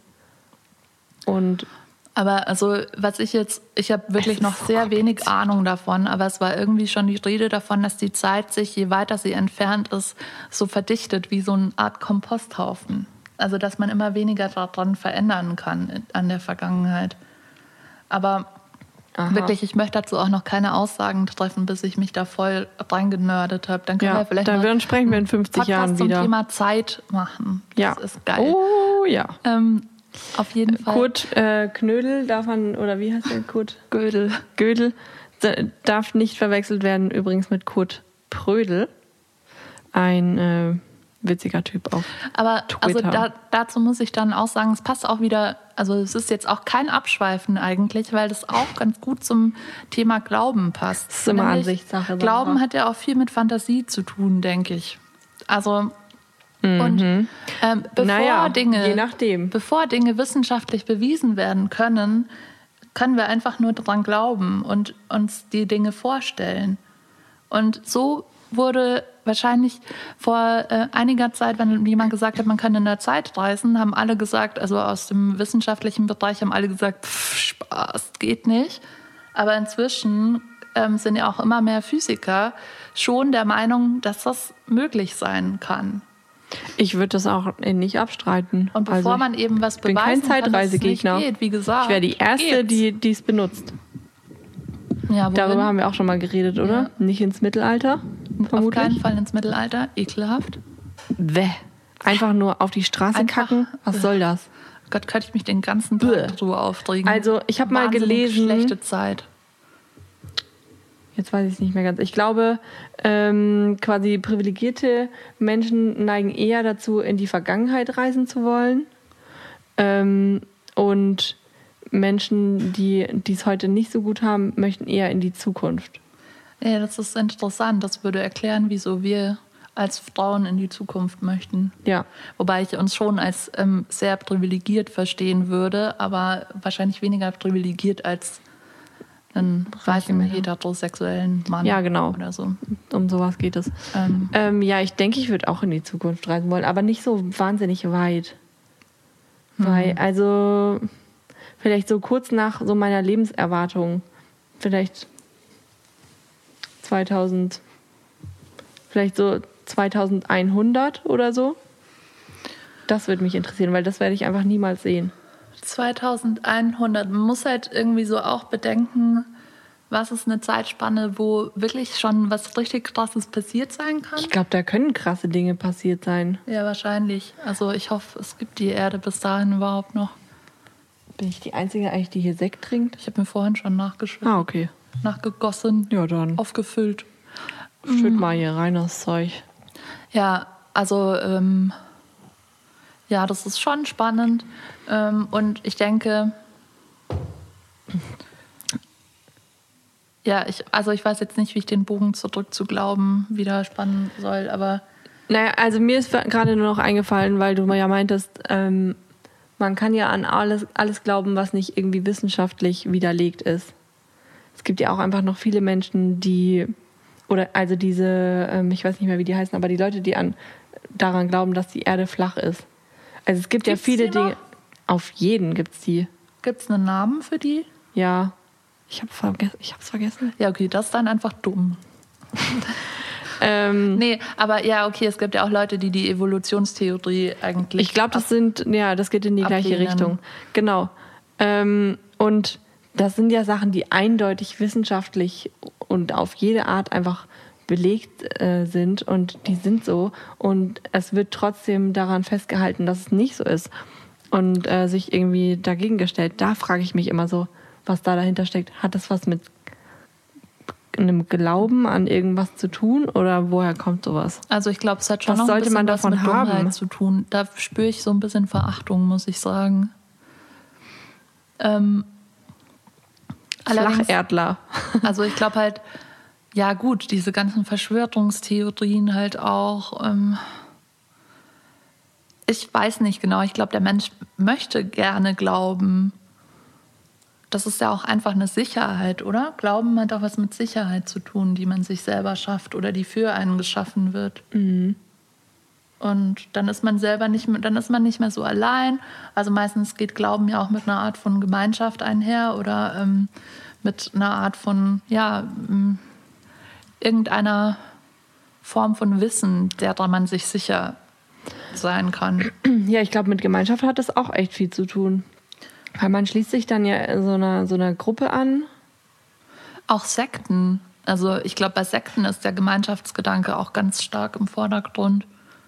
Und Aber also, was ich jetzt, ich habe wirklich Es ist noch so sehr wenig Ahnung davon, aber es war irgendwie schon die Rede davon, dass die Zeit sich, je weiter sie entfernt ist, so verdichtet wie so eine Art Komposthaufen. Also, dass man immer weniger daran verändern kann an der Vergangenheit. Aber Aha. wirklich, ich möchte dazu auch noch keine Aussagen treffen, bis ich mich da voll reingenördet habe. Dann können Ja, wir vielleicht dann mal werden- sprechen wir in fünfzig Podcast Jahren zum wieder. Thema Zeit machen. ja. Das ist geil. Oh ja. Ähm, auf jeden Fall. Kurt äh, Knödel darf man, oder wie heißt der Kurt? Gödel. Gödel d- darf nicht verwechselt werden übrigens mit Kurt Prödel. Ein äh, witziger Typ auch. Aber also Twitter. da, dazu muss ich dann auch sagen, es passt auch wieder, also es ist jetzt auch kein Abschweifen eigentlich, weil das auch ganz gut zum Thema Glauben passt. Das ist immer Nämlich, Ansichtssache. Glauben Sandra. hat ja auch viel mit Fantasie zu tun, denke ich. Also und ähm, bevor Naja, Dinge, je nachdem. bevor Dinge wissenschaftlich bewiesen werden können, können wir einfach nur daran glauben und uns die Dinge vorstellen. Und so wurde wahrscheinlich vor äh, einiger Zeit, wenn jemand gesagt hat, man kann in der Zeit reisen, haben alle gesagt, also aus dem wissenschaftlichen Bereich haben alle gesagt, pff, Spaß, geht nicht. Aber inzwischen ähm, sind ja auch immer mehr Physiker schon der Meinung, dass das möglich sein kann. Ich würde das auch nicht abstreiten. Und bevor also, man eben was ich bin beweisen kein kann, dass es nicht Zeitreisegegner. geht, wie gesagt. Ich wäre die Erste, geht's. die es benutzt. Ja, wohin? Darüber haben wir auch schon mal geredet, oder? Ja. Nicht ins Mittelalter, Auf vermutlich. keinen Fall ins Mittelalter. Ekelhaft. Bäh. Einfach nur auf die Straße Einfach- kacken. Was soll das? Gott, könnte ich mich den ganzen Bäh. Tag drüber aufregen. Also, ich habe mal Wahnsinnig gelesen- schlechte Zeit. Jetzt weiß ich es nicht mehr ganz. Ich glaube, ähm, quasi privilegierte Menschen neigen eher dazu, in die Vergangenheit reisen zu wollen. Ähm, und Menschen, die es heute nicht so gut haben, möchten eher in die Zukunft. Ja, das ist interessant. Das würde erklären, wieso wir als Frauen in die Zukunft möchten. Ja. Wobei ich uns schon als ähm, sehr privilegiert verstehen würde, aber wahrscheinlich weniger privilegiert als einen weißen, Männer. heterosexuellen Mann Ja, genau. oder so. Um sowas geht es. Ähm, Ähm, ja, ich denke, ich würde auch in die Zukunft reisen wollen, aber nicht so wahnsinnig weit. Weil, also, vielleicht so kurz nach so meiner Lebenserwartung, vielleicht zweitausend, vielleicht so zweitausendeinhundert oder so. Das würde mich interessieren, weil das werde ich einfach niemals sehen. zweitausendeinhundert. Man muss halt irgendwie so auch bedenken, was ist eine Zeitspanne, wo wirklich schon was richtig Krasses passiert sein kann. Ich glaube, da können krasse Dinge passiert sein. Ja, wahrscheinlich. Also ich hoffe, es gibt die Erde bis dahin überhaupt noch. Bin ich die Einzige eigentlich, die hier Sekt trinkt? Ich habe mir vorhin schon nachgeschüttet, Ah, okay. nachgegossen, Ja, dann aufgefüllt. schütt mal hier rein das Zeug. Ja, also ähm, ja, das ist schon spannend. Ähm, und ich denke, ja, ich, also ich weiß jetzt nicht, wie ich den Bogen zurück zu Glauben wieder spannen soll, aber Naja, also mir ist gerade nur noch eingefallen, weil du ja meintest, ähm, man kann ja an alles, alles glauben, was nicht irgendwie wissenschaftlich widerlegt ist. Es gibt ja auch einfach noch viele Menschen, die, oder also diese, ähm, ich weiß nicht mehr, wie die heißen, aber die Leute, die an daran glauben, dass die Erde flach ist. Also es gibt Gibt's ja viele die noch? Dinge, auf jeden gibt's die. gibt es einen Namen für die? Ja, ich habe vergessen, ich hab's vergessen. Ja, okay, das ist dann einfach dumm. Ähm, Nee, aber ja, okay, es gibt ja auch Leute, die die Evolutionstheorie eigentlich. Ich glaube, das sind, ja, das geht in die gleiche ablehnen. Richtung. Genau. Ähm, und das sind ja Sachen, die eindeutig wissenschaftlich und auf jede Art einfach belegt äh, sind und die sind so. Und es wird trotzdem daran festgehalten, dass es nicht so ist und äh, sich irgendwie dagegen gestellt. Da frage ich mich immer so, was da dahinter steckt. Hat das was mit einem Glauben an irgendwas zu tun oder woher kommt sowas? Also ich glaube, es hat schon Was noch ein sollte bisschen man was davon mit Dummheit haben? zu tun. Da spüre ich so ein bisschen Verachtung, muss ich sagen. Ähm, allerdings, Flacherdler. also ich glaube halt, ja gut, diese ganzen Verschwörungstheorien halt auch. Ähm, ich weiß nicht genau. Ich glaube, der Mensch möchte gerne glauben. Das ist ja auch einfach eine Sicherheit, oder? Glauben hat auch was mit Sicherheit zu tun, die man sich selber schafft oder die für einen geschaffen wird. Mhm. Und dann ist man selber nicht mehr, dann ist man nicht mehr so allein. Also meistens geht Glauben ja auch mit einer Art von Gemeinschaft einher oder ähm, mit einer Art von, ja, ähm, irgendeiner Form von Wissen, derer man sich sicher sein kann. Ja, ich glaube, mit Gemeinschaft hat das auch echt viel zu tun. Weil man schließt sich dann ja so einer, so einer Gruppe an. Auch Sekten. Also ich glaube, bei Sekten ist der Gemeinschaftsgedanke auch ganz stark im Vordergrund.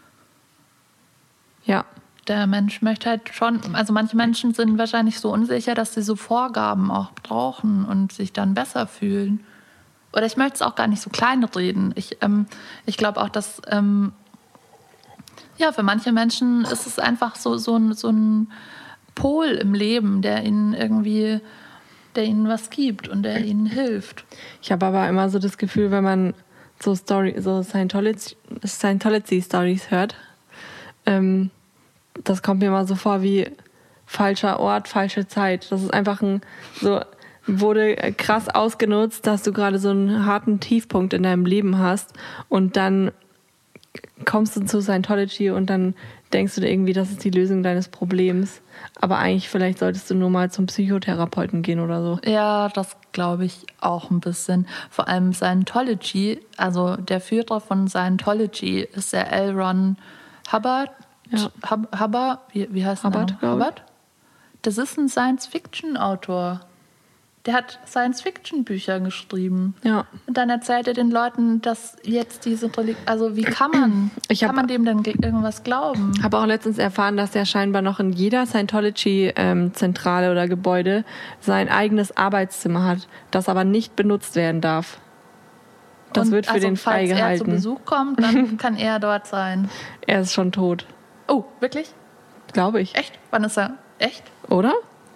Ja. Der Mensch möchte halt schon, also manche Menschen sind wahrscheinlich so unsicher, dass sie so Vorgaben auch brauchen und sich dann besser fühlen. Oder ich möchte es auch gar nicht so klein reden. Ich, ähm, ich glaube auch, dass ähm, ja, für manche Menschen ist es einfach so, so, ein, so ein Pol im Leben, der ihnen irgendwie, der ihnen was gibt und der ihnen hilft. Ich habe aber immer so das Gefühl, wenn man so Story, so Scientology, Scientology-Stories hört, ähm, das kommt mir immer so vor wie falscher Ort, falsche Zeit. Das ist einfach ein, so, wurde krass ausgenutzt, dass du gerade so einen harten Tiefpunkt in deinem Leben hast und dann kommst du zu Scientology und dann denkst du dir irgendwie, das ist die Lösung deines Problems. Aber eigentlich vielleicht solltest du nur mal zum Psychotherapeuten gehen oder so. Ja, das glaube ich auch ein bisschen. Vor allem Scientology, also der Führer von Scientology ist der L. Ron Hubbard. Ja. Hub, Hubbard, wie, wie heißt Hubbard, der? Hubbard? Das ist ein Science-Fiction-Autor. Der hat Science-Fiction-Bücher geschrieben. Ja. Und dann erzählt er den Leuten, dass jetzt diese Reli- also wie kann man, Ich hab- kann man dem denn ge- irgendwas glauben? Ich habe auch letztens erfahren, dass ja scheinbar noch in jeder Scientology-Zentrale oder Gebäude sein eigenes Arbeitszimmer hat, das aber nicht benutzt werden darf. Das Und wird für also, den falls er zu freigehalten. Besuch kommt, dann kann er dort sein. Er ist schon tot, Oh, wirklich? glaube ich. Echt? Wann ist er? Echt? Oder?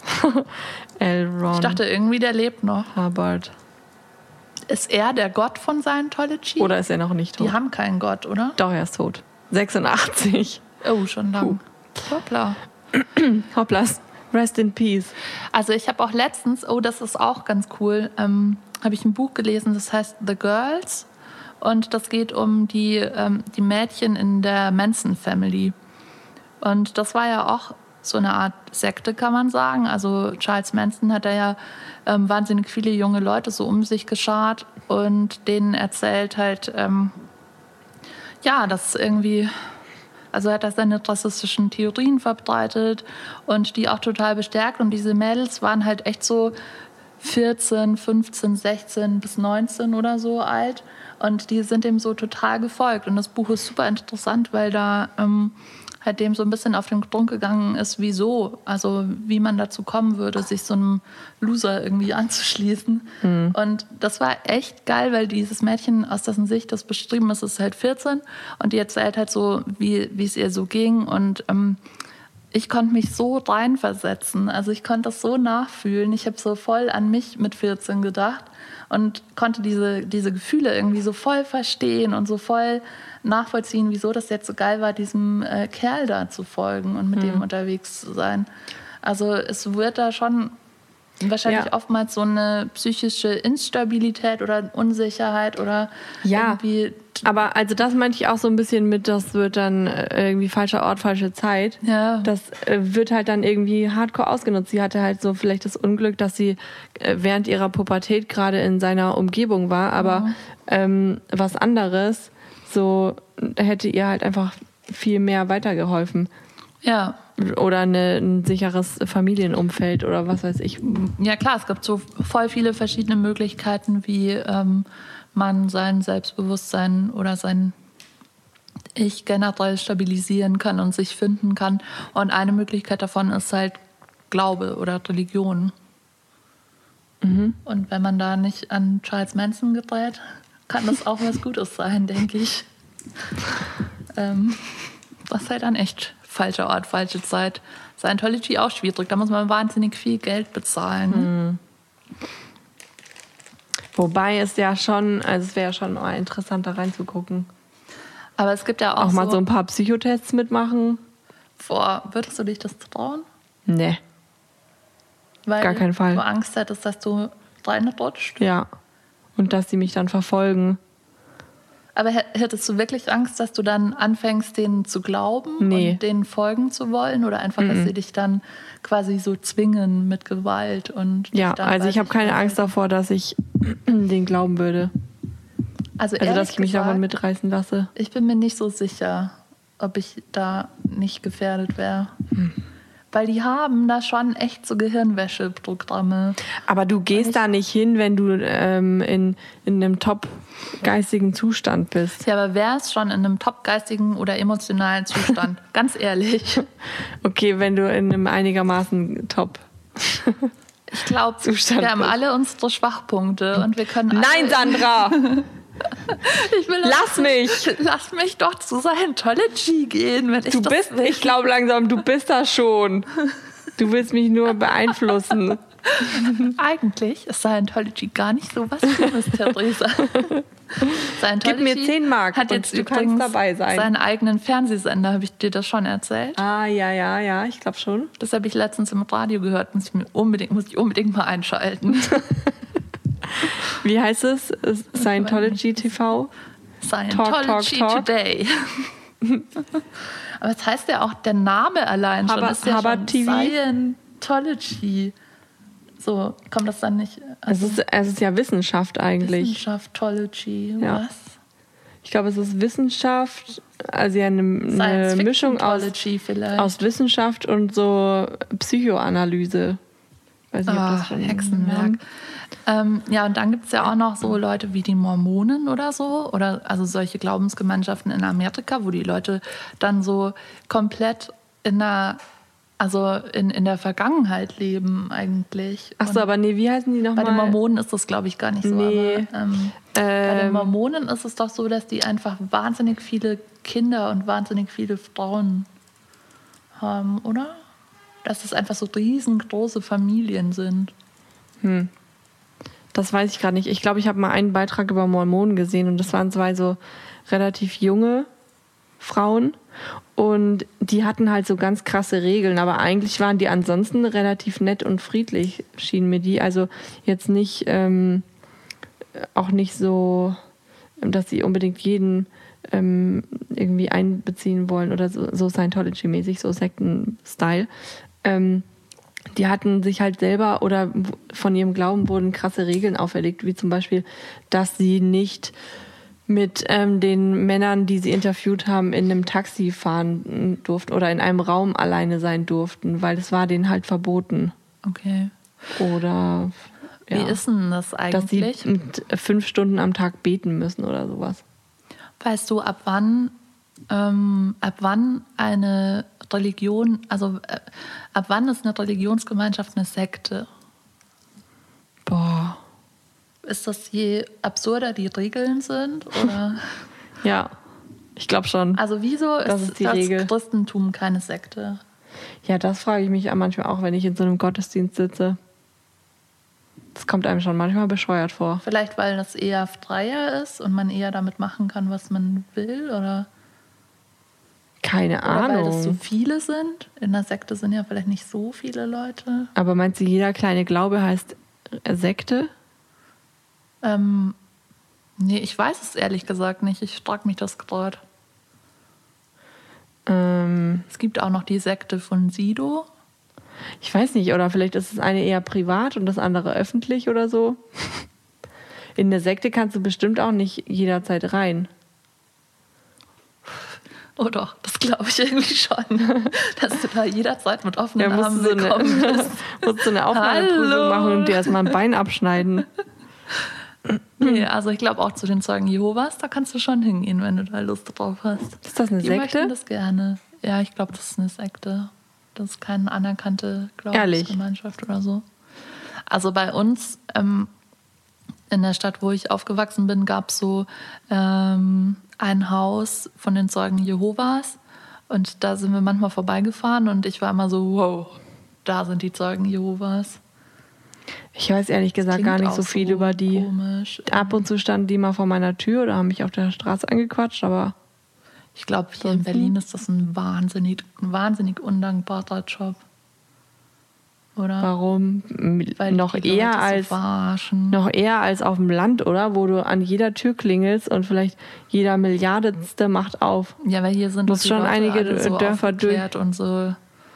L. Ron Ich dachte irgendwie, der lebt noch. Hubbard. Ist er der Gott von Scientology? Oder ist er noch nicht tot? Die haben keinen Gott, oder? Doch, er ist tot. sechsundachtzig. Oh, schon lang. Hoppla. Hopplas. Rest in peace. Also ich habe auch letztens, oh, das ist auch ganz cool, ähm, habe ich ein Buch gelesen, das heißt The Girls. Und das geht um die, ähm, die Mädchen in der Manson Family. Und das war ja auch so eine Art Sekte, kann man sagen. Also Charles Manson hat ja ähm, wahnsinnig viele junge Leute so um sich geschart und denen erzählt halt, ähm, ja, dass irgendwie, also hat er seine rassistischen Theorien verbreitet und die auch total bestärkt. Und diese Mädels waren halt echt so vierzehn, fünfzehn, sechzehn bis neunzehn oder so alt. Und die sind dem so total gefolgt. Und das Buch ist super interessant, weil da ähm, halt dem so ein bisschen auf den Grund gegangen ist, wieso, also wie man dazu kommen würde, sich so einem Loser irgendwie anzuschließen. Mhm. Und das war echt geil, weil dieses Mädchen, aus dessen Sicht das beschrieben ist, ist halt vierzehn und die erzählt halt so, wie wie es ihr so ging. Und ähm, ich konnte mich so reinversetzen, also ich konnte das so nachfühlen. Ich habe so voll an mich mit vierzehn gedacht und konnte diese, diese Gefühle irgendwie so voll verstehen und so voll nachvollziehen, wieso das jetzt so geil war, diesem äh, Kerl da zu folgen und mit mhm. dem unterwegs zu sein. Also es wird da schon wahrscheinlich ja. oftmals so eine psychische Instabilität oder Unsicherheit oder ja. irgendwie... Aber also das meinte ich auch so ein bisschen mit, das wird dann irgendwie falscher Ort, falsche Zeit. Ja. Das wird halt dann irgendwie hardcore ausgenutzt. Sie hatte halt so vielleicht das Unglück, dass sie während ihrer Pubertät gerade in seiner Umgebung war, aber mhm. ähm, was anderes, so hätte ihr halt einfach viel mehr weitergeholfen. Ja. Oder eine, ein sicheres Familienumfeld oder was weiß ich. Ja klar, es gibt so voll viele verschiedene Möglichkeiten, wie ähm, man sein Selbstbewusstsein oder sein Ich generell stabilisieren kann und sich finden kann. Und eine Möglichkeit davon ist halt Glaube oder Religion. Mhm. Und wenn man da nicht an Charles Manson gerät, kann das auch was Gutes sein, denke ich. ähm, das ist halt dann echt falscher Ort, falsche Zeit. Scientology auch schwierig, da muss man wahnsinnig viel Geld bezahlen. Mhm. Wobei es ja schon, also es wäre ja schon mal interessant, da reinzugucken. Aber es gibt ja auch, auch mal so, so ein paar Psychotests mitmachen. Boah, würdest du dich das trauen? Nee. Weil gar keinen Fall. du Angst hättest, dass du reinrutscht? Ja. Und dass sie mich dann verfolgen. Aber hättest du wirklich Angst, dass du dann anfängst, denen zu glauben nee. und denen folgen zu wollen? Oder einfach, Mhm. dass sie dich dann quasi so zwingen mit Gewalt? Und ja, also ich habe keine Angst davor, dass ich denen glauben würde. Also, also dass ich mich gesagt, davon mitreißen lasse. Ich bin mir nicht so sicher, ob ich da nicht gefährdet wäre. Hm. Weil die haben da schon echt so Gehirnwäscheprogramme. Aber du gehst da nicht hin, wenn du ähm, in, in einem top-geistigen Zustand bist. Ja, aber wer ist schon in einem top-geistigen oder emotionalen Zustand? Ganz ehrlich. Okay, wenn du in einem einigermaßen top Ich glaube, Zustand wir haben bist. alle unsere Schwachpunkte und wir können alle Nein, Sandra! Ich will Lass doch, mich! Lass mich doch zu Scientology gehen, wenn ich Du das bist, will. ich glaube langsam, du bist da schon. Du willst mich nur beeinflussen. Eigentlich ist Scientology gar nicht so was Schlimmes, Theresa. Gib mir zehn Mark hat und jetzt du kannst übrigens dabei sein. seinen eigenen Fernsehsender, habe ich dir das schon erzählt? Ah, ja, ja, ja, ich glaube schon. Das habe ich letztens im Radio gehört, muss ich mir unbedingt, muss ich unbedingt mal einschalten. Wie heißt es? Scientology T V? Scientology talk, talk. Today. Aber es heißt ja auch, der Name allein schon Haber, ist ja Haber schon T V. Scientology. So, kommt das dann nicht? Also es, ist, es ist ja Wissenschaft eigentlich. Wissenschaftology, Ja. was? Ich glaube, es ist Wissenschaft, also ja eine, eine Mischung aus, vielleicht. aus Wissenschaft und so Psychoanalyse. Weiß nicht, ob Oh, das schon Hexenwerk. Ähm, ja, und dann gibt es ja auch noch so Leute wie die Mormonen oder so, oder also solche Glaubensgemeinschaften in Amerika, wo die Leute dann so komplett in der, also in, in der Vergangenheit leben eigentlich. Ach so, Und aber nee, wie heißen die nochmal? bei den Mormonen ist das, glaube ich, gar nicht so. Nee. Aber, ähm, bei den Ähm, Mormonen ist es doch so, dass die einfach wahnsinnig viele Kinder und wahnsinnig viele Frauen haben, oder? Dass es einfach so riesengroße Familien sind. Hm. Das weiß ich gerade nicht. Ich glaube, ich habe mal einen Beitrag über Mormonen gesehen und das waren zwei so relativ junge Frauen und die hatten halt so ganz krasse Regeln, aber eigentlich waren die ansonsten relativ nett und friedlich, schienen mir die. Also jetzt nicht, ähm, auch nicht so, dass sie unbedingt jeden ähm, irgendwie einbeziehen wollen oder so, so Scientology-mäßig, so Sekten-Style. Ähm, die hatten sich halt selber oder von ihrem Glauben wurden krasse Regeln auferlegt, wie zum Beispiel, dass sie nicht mit ähm, den Männern, die sie interviewt haben, in einem Taxi fahren durften oder in einem Raum alleine sein durften, weil das war denen halt verboten. Okay. Oder Wie ja, ist denn das eigentlich? dass sie mit fünf Stunden am Tag beten müssen oder sowas. Weißt du, ab wann, ähm, ab wann eine Religion, also äh, ab wann ist eine Religionsgemeinschaft eine Sekte? Boah. Ist das je absurder die Regeln sind? Oder? Ja, ich glaube schon. Also wieso Das ist, ist die das Regel. Christentum keine Sekte? Ja, das frage ich mich manchmal auch, wenn ich in so einem Gottesdienst sitze. Das kommt einem schon manchmal bescheuert vor. Vielleicht, weil das eher freier ist und man eher damit machen kann, was man will? Oder, Keine oder Ahnung. weil das so viele sind? In der Sekte sind ja vielleicht nicht so viele Leute. Aber meinst du, jeder kleine Glaube heißt Sekte? Ähm, nee, ich weiß es ehrlich gesagt nicht. Ich frage mich das gerade. Ähm, Es gibt auch noch die Sekte von Sido. ich weiß nicht, oder vielleicht ist das eine eher privat und das andere öffentlich oder so. In der Sekte kannst du bestimmt auch nicht jederzeit rein. Oh doch, das glaube ich irgendwie schon. Dass du da jederzeit mit offenen Ja, musst Armen du so eine, willkommen bist. musst du eine Aufnahmeprüfung Hallo. machen und dir erstmal ein Bein abschneiden. Nee, also ich glaube auch zu den Zeugen Jehovas, da kannst du schon hingehen, wenn du da Lust drauf hast. Ist das eine Die Sekte? möchten das gerne. Ja, ich glaube, das ist eine Sekte. Das ist keine anerkannte Glaubensgemeinschaft oder so. Also bei uns ähm, in der Stadt, wo ich aufgewachsen bin, gab es so ähm, ein Haus von den Zeugen Jehovas. Und da sind wir manchmal vorbeigefahren und ich war immer so, wow, da sind die Zeugen Jehovas. Ich weiß ehrlich gesagt Klingt gar nicht auch so viel über die. Komisch. Ab und zu standen die mal vor meiner Tür oder haben mich auf der Straße angequatscht, aber Ich glaube, hier in Berlin ist das ein wahnsinnig, ein wahnsinnig undankbarer Job. Oder? warum? Weil noch die eher Leute so als verarschen. noch eher als auf dem Land, oder? Wo du an jeder Tür klingelst und vielleicht jeder Milliardeste macht auf. Ja, weil hier sind Muss doch die schon Leute einige alle so Dörfer aufgeklärt und so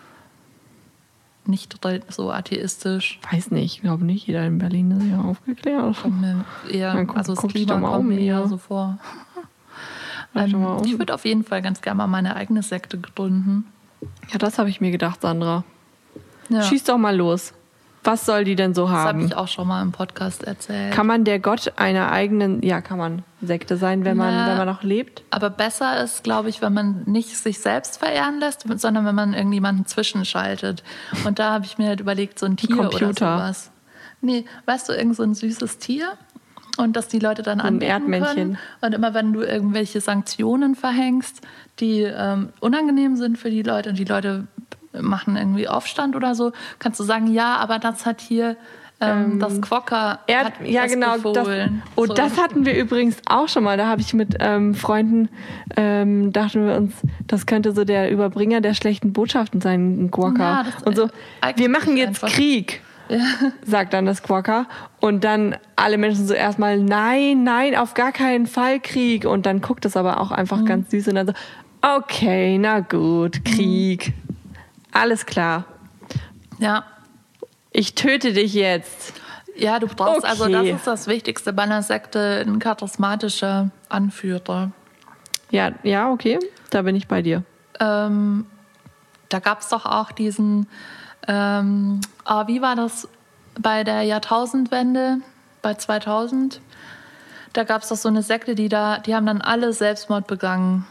nicht so atheistisch. Weiß nicht, ich glaube nicht, jeder in Berlin ist ja aufgeklärt. Kommt mir eher, Dann guck- also das guck dich Klima doch mal kommt um mir eher hier. so vor. Guck dich doch Ähm, mal um. Ich würde auf jeden Fall ganz gerne mal meine eigene Sekte gründen. Ja, das habe ich mir gedacht, Sandra. Ja, Schieß doch mal los. Was soll die denn so das habe haben? ich auch schon mal im Podcast erzählt. Kann man der Gott einer eigenen, ja, kann man Sekte sein, wenn man, Na, wenn man noch lebt? Aber besser ist, glaube ich, wenn man nicht sich selbst verehren lässt, sondern wenn man irgendjemanden zwischenschaltet. Und da habe ich mir halt überlegt, so ein Tier oder Computer. sowas. Nee, weißt du, irgend so ein süßes Tier und dass die Leute dann ein anbeten Erdmännchen. können. Und immer wenn du irgendwelche Sanktionen verhängst, die ähm, unangenehm sind für die Leute und die Leute machen irgendwie Aufstand oder so, kannst du sagen, ja, aber das hat hier ähm, Ähm, das Quokka Erd, hat ja, das genau. Das, befohlen. oh, So. das hatten wir übrigens auch schon mal. Da habe ich mit ähm, Freunden, ähm, dachten wir uns, das könnte so der Überbringer der schlechten Botschaften sein, ein Quokka. Ja, das und so, eignet wir machen sich jetzt einfach. Krieg. sagt dann das Quokka. Und dann alle Menschen so erstmal, nein, nein, auf gar keinen Fall Krieg. Und dann guckt es aber auch einfach mhm. ganz süß und dann so, okay, na gut, Krieg. Mhm. Alles klar. Ja. Ich töte dich jetzt. Ja, du brauchst, okay. also das ist das Wichtigste bei einer Sekte, ein charismatischer Anführer. Ja, ja, okay, da bin ich bei dir. Ähm, da gab es doch auch diesen, ähm, oh, wie war das bei der Jahrtausendwende, bei zweitausend? Da gab es doch so eine Sekte, die da, die haben dann alle Selbstmord begangen.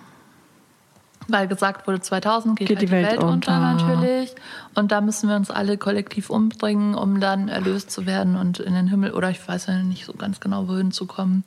Weil gesagt wurde, zweitausend geht, geht halt die Welt, Welt unter natürlich. Und da müssen wir uns alle kollektiv umbringen, um dann erlöst zu werden und in den Himmel, oder ich weiß ja nicht so ganz genau, wohin zu kommen.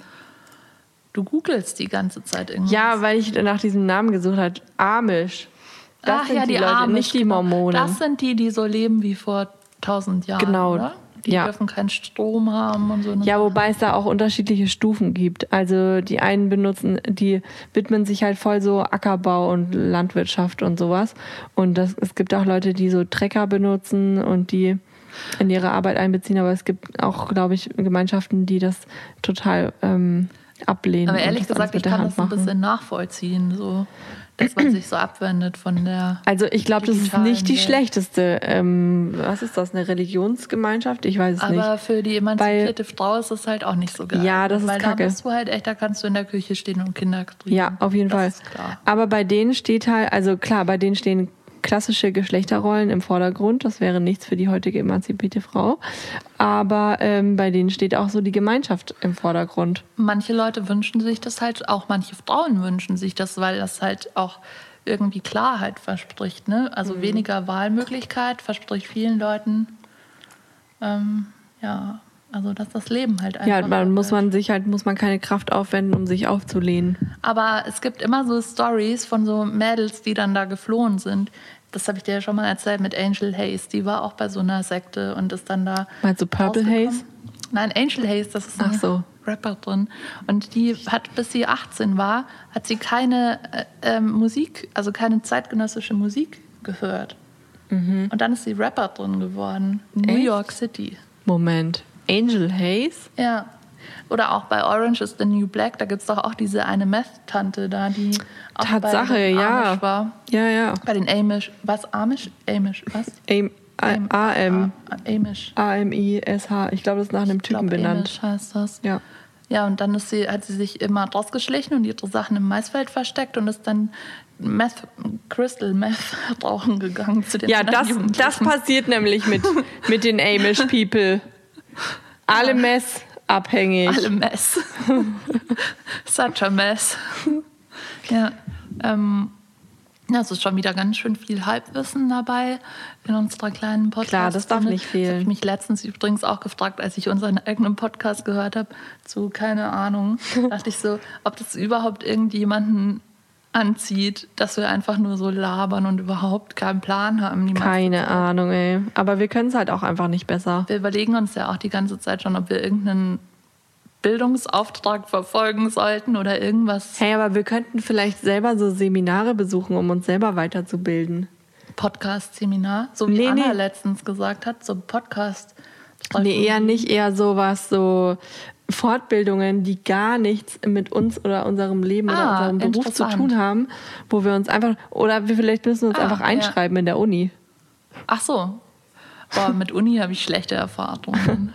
Du googelst die ganze Zeit irgendwas. Ja, weil ich nach diesem Namen gesucht habe. Amish. Das Ach sind ja, die, die Leute, Amish, nicht die Mormonen. Das sind die, die so leben wie vor tausend Jahren, genau. oder? Die ja. dürfen keinen Strom haben und so. Ja, wobei es da auch unterschiedliche Stufen gibt. Also die einen benutzen, die widmen sich halt voll so Ackerbau und Landwirtschaft und sowas. Und das, es gibt auch Leute, die so Trecker benutzen und die in ihre Arbeit einbeziehen. Aber es gibt auch, glaube ich, Gemeinschaften, die das total ähm, ablehnen. Aber ehrlich gesagt, ich kann das ein bisschen nachvollziehen, so, dass man sich so abwendet von der. Also ich glaube, das ist nicht die Welt. schlechteste. Ähm, was ist das, eine Religionsgemeinschaft? Ich weiß es Aber nicht. Aber für die emanzipierte Weil, Frau ist es halt auch nicht so geil. Ja, das ist Weil kacke. da bist du halt echt, da kannst du in der Küche stehen und Kinder kriegen. Ja, auf jeden das Fall. Ist klar. Aber bei denen steht halt, also klar, bei denen stehen klassische Geschlechterrollen im Vordergrund. Das wäre nichts für die heutige emanzipierte Frau. Aber ähm, bei denen steht auch so die Gemeinschaft im Vordergrund. Manche Leute wünschen sich das halt, auch manche Frauen wünschen sich das, weil das halt auch irgendwie Klarheit verspricht. Ne? Also mhm. weniger Wahlmöglichkeit verspricht vielen Leuten, ähm, ja, also dass das Leben halt einfach. Ja, dann muss man sich halt, muss man keine Kraft aufwenden, um sich aufzulehnen. Aber es gibt immer so Stories von so Mädels, die dann da geflohen sind. Das habe ich dir ja schon mal erzählt mit Angel Hayes. Die war auch bei so einer Sekte und ist dann da. Meinst du Purple Haze? Nein, Angel Hayes, das ist eine so. Rapperin. Und die hat, bis sie achtzehn war, hat sie keine äh, Musik, also keine zeitgenössische Musik gehört. Mhm. Und dann ist sie Rapperin geworden. In New Echt? York City. Moment. Angel Hayes? Ja. Oder auch bei Orange is the New Black, da gibt es doch auch diese eine Meth-Tante da, die auch Tatsache, bei den ja. Amish war. Ja, ja. Bei den Amish. Was? Amish? Amish, was? Am, A M. Amish. A M I S H. Ich glaube, das ist nach einem Ich Typen glaub, benannt. Amish heißt das. Ja. Ja, und dann ist sie, hat sie sich immer rausgeschlichen und ihre Sachen im Maisfeld versteckt und ist dann Meth, Crystal Meth rauchen gegangen zu den Ja, das, das passiert nämlich mit, mit den Amish People. Alle Mess abhängig. Alle Mess. Such a mess. Ja, ähm, das ist schon wieder ganz schön viel Halbwissen dabei in unserer kleinen Podcast. Klar, das darf nicht fehlen. Das habe ich mich letztens übrigens auch gefragt, als ich unseren eigenen Podcast gehört habe, zu keine Ahnung, dachte ich so, ob das überhaupt irgendjemanden anzieht, dass wir einfach nur so labern und überhaupt keinen Plan haben. Keine Ahnung, ey. Aber wir können es halt auch einfach nicht besser. Wir überlegen uns ja auch die ganze Zeit schon, ob wir irgendeinen Bildungsauftrag verfolgen sollten oder irgendwas. Hey, aber wir könnten vielleicht selber so Seminare besuchen, um uns selber weiterzubilden. Podcast-Seminar? So wie nee, Anna nee. letztens gesagt hat, so Podcast. Nee, eher nicht, eher sowas, so Fortbildungen, die gar nichts mit uns oder unserem Leben ah, oder unserem Beruf zu tun haben, wo wir uns einfach, oder wir vielleicht müssen uns ah, einfach einschreiben ja. in der Uni. Ach so. Boah, mit Uni habe ich schlechte Erfahrungen.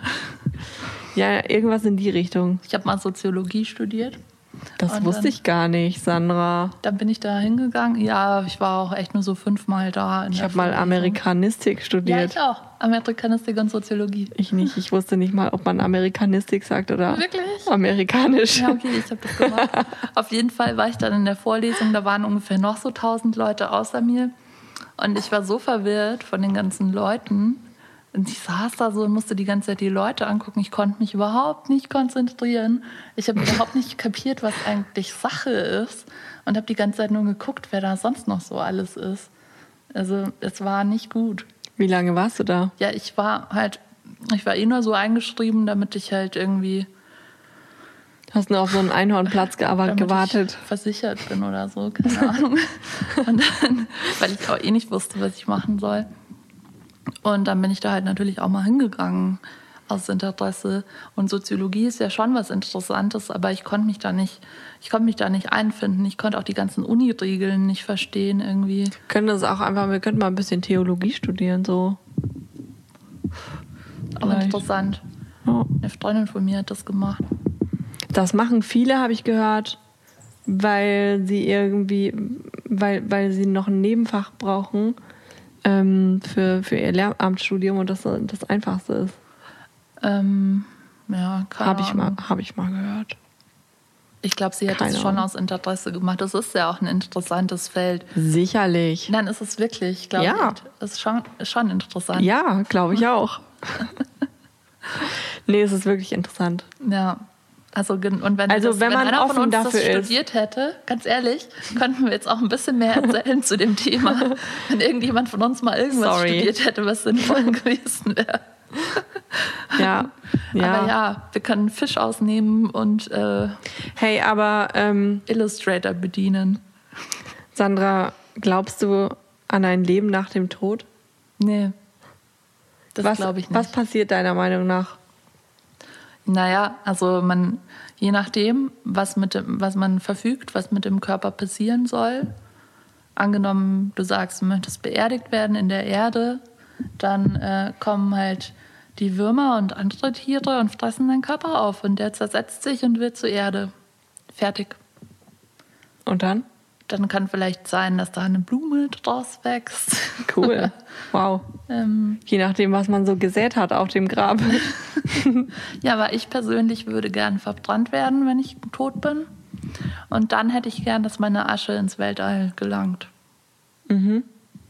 Ja, irgendwas in die Richtung. Ich habe mal Soziologie studiert. Das und wusste dann, ich gar nicht, Sandra. Dann bin ich da hingegangen. Ja, ich war auch echt nur so fünfmal da. In ich habe mal Amerikanistik studiert. Ja, ich auch. Amerikanistik und Soziologie. Ich nicht. Ich wusste nicht mal, ob man Amerikanistik sagt oder Wirklich? amerikanisch. Ja, okay, ich habe das gemacht. Auf jeden Fall war ich dann in der Vorlesung. Da waren ungefähr noch so tausend Leute außer mir. Und ich war so verwirrt von den ganzen Leuten. Und ich saß da so und musste die ganze Zeit die Leute angucken. Ich konnte mich überhaupt nicht konzentrieren. Ich habe überhaupt nicht kapiert, was eigentlich Sache ist. Und habe die ganze Zeit nur geguckt, wer da sonst noch so alles ist. Also es war nicht gut. Wie lange warst du da? Ja, ich war halt, ich war eh nur so eingeschrieben, damit ich halt irgendwie... Hast nur auf so einen Einhornplatz damit gewartet? Ich versichert bin oder so, keine Ahnung. Und dann, weil ich auch eh nicht wusste, was ich machen soll. Und dann bin ich da halt natürlich auch mal hingegangen aus Interesse. Und Soziologie ist ja schon was Interessantes, aber ich konnte mich da nicht, ich konnte mich da nicht einfinden. Ich konnte auch die ganzen Uni-Regeln nicht verstehen irgendwie. Wir können das auch einfach, wir könnten mal ein bisschen Theologie studieren, so. Auch Vielleicht. Interessant. Ja. Eine Freundin von mir hat das gemacht. Das machen viele, habe ich gehört, weil sie irgendwie, weil, weil sie noch ein Nebenfach brauchen ähm, für, für ihr Lehramtsstudium und das das Einfachste ist. Ähm, ja, keine Habe ich, mal, Ahnung. hab ich mal gehört. Ich glaube, sie hat Keine das schon Ahnung. aus Interesse gemacht. Das ist ja auch ein interessantes Feld. Sicherlich. Nein, ist es wirklich. Ich glaube, Ja. das ist schon, ist schon interessant. Ja, glaube ich auch. Nee, es ist wirklich interessant. Ja. Also, gen- und wenn, Also, das, wenn wenn man einer von offen uns das dafür ist. studiert hätte, ganz ehrlich, könnten wir jetzt auch ein bisschen mehr erzählen zu dem Thema. Wenn irgendjemand von uns mal irgendwas Sorry. studiert hätte, was sinnvoll gewesen wäre. Ja. ja. Aber ja, wir können Fisch ausnehmen und äh, Hey, aber ähm, Illustrator bedienen. Sandra, glaubst du an ein Leben nach dem Tod? Nee, das was, glaube ich nicht. was passiert deiner Meinung nach? Naja, also man, je nachdem, was, mit dem, was man verfügt, was mit dem Körper passieren soll. Angenommen, du sagst, du möchtest beerdigt werden in der Erde, dann äh, kommen halt die Würmer und andere Tiere und fressen deinen Körper auf und der zersetzt sich und wird zur Erde. Fertig. Und dann? Dann kann vielleicht sein, dass da eine Blume draus wächst. Cool. Wow. ähm, Je nachdem, was man so gesät hat auf dem Grab. ja, aber ich persönlich würde gern verbrannt werden, wenn ich tot bin. Und dann hätte ich gern, dass meine Asche ins Weltall gelangt. Mhm.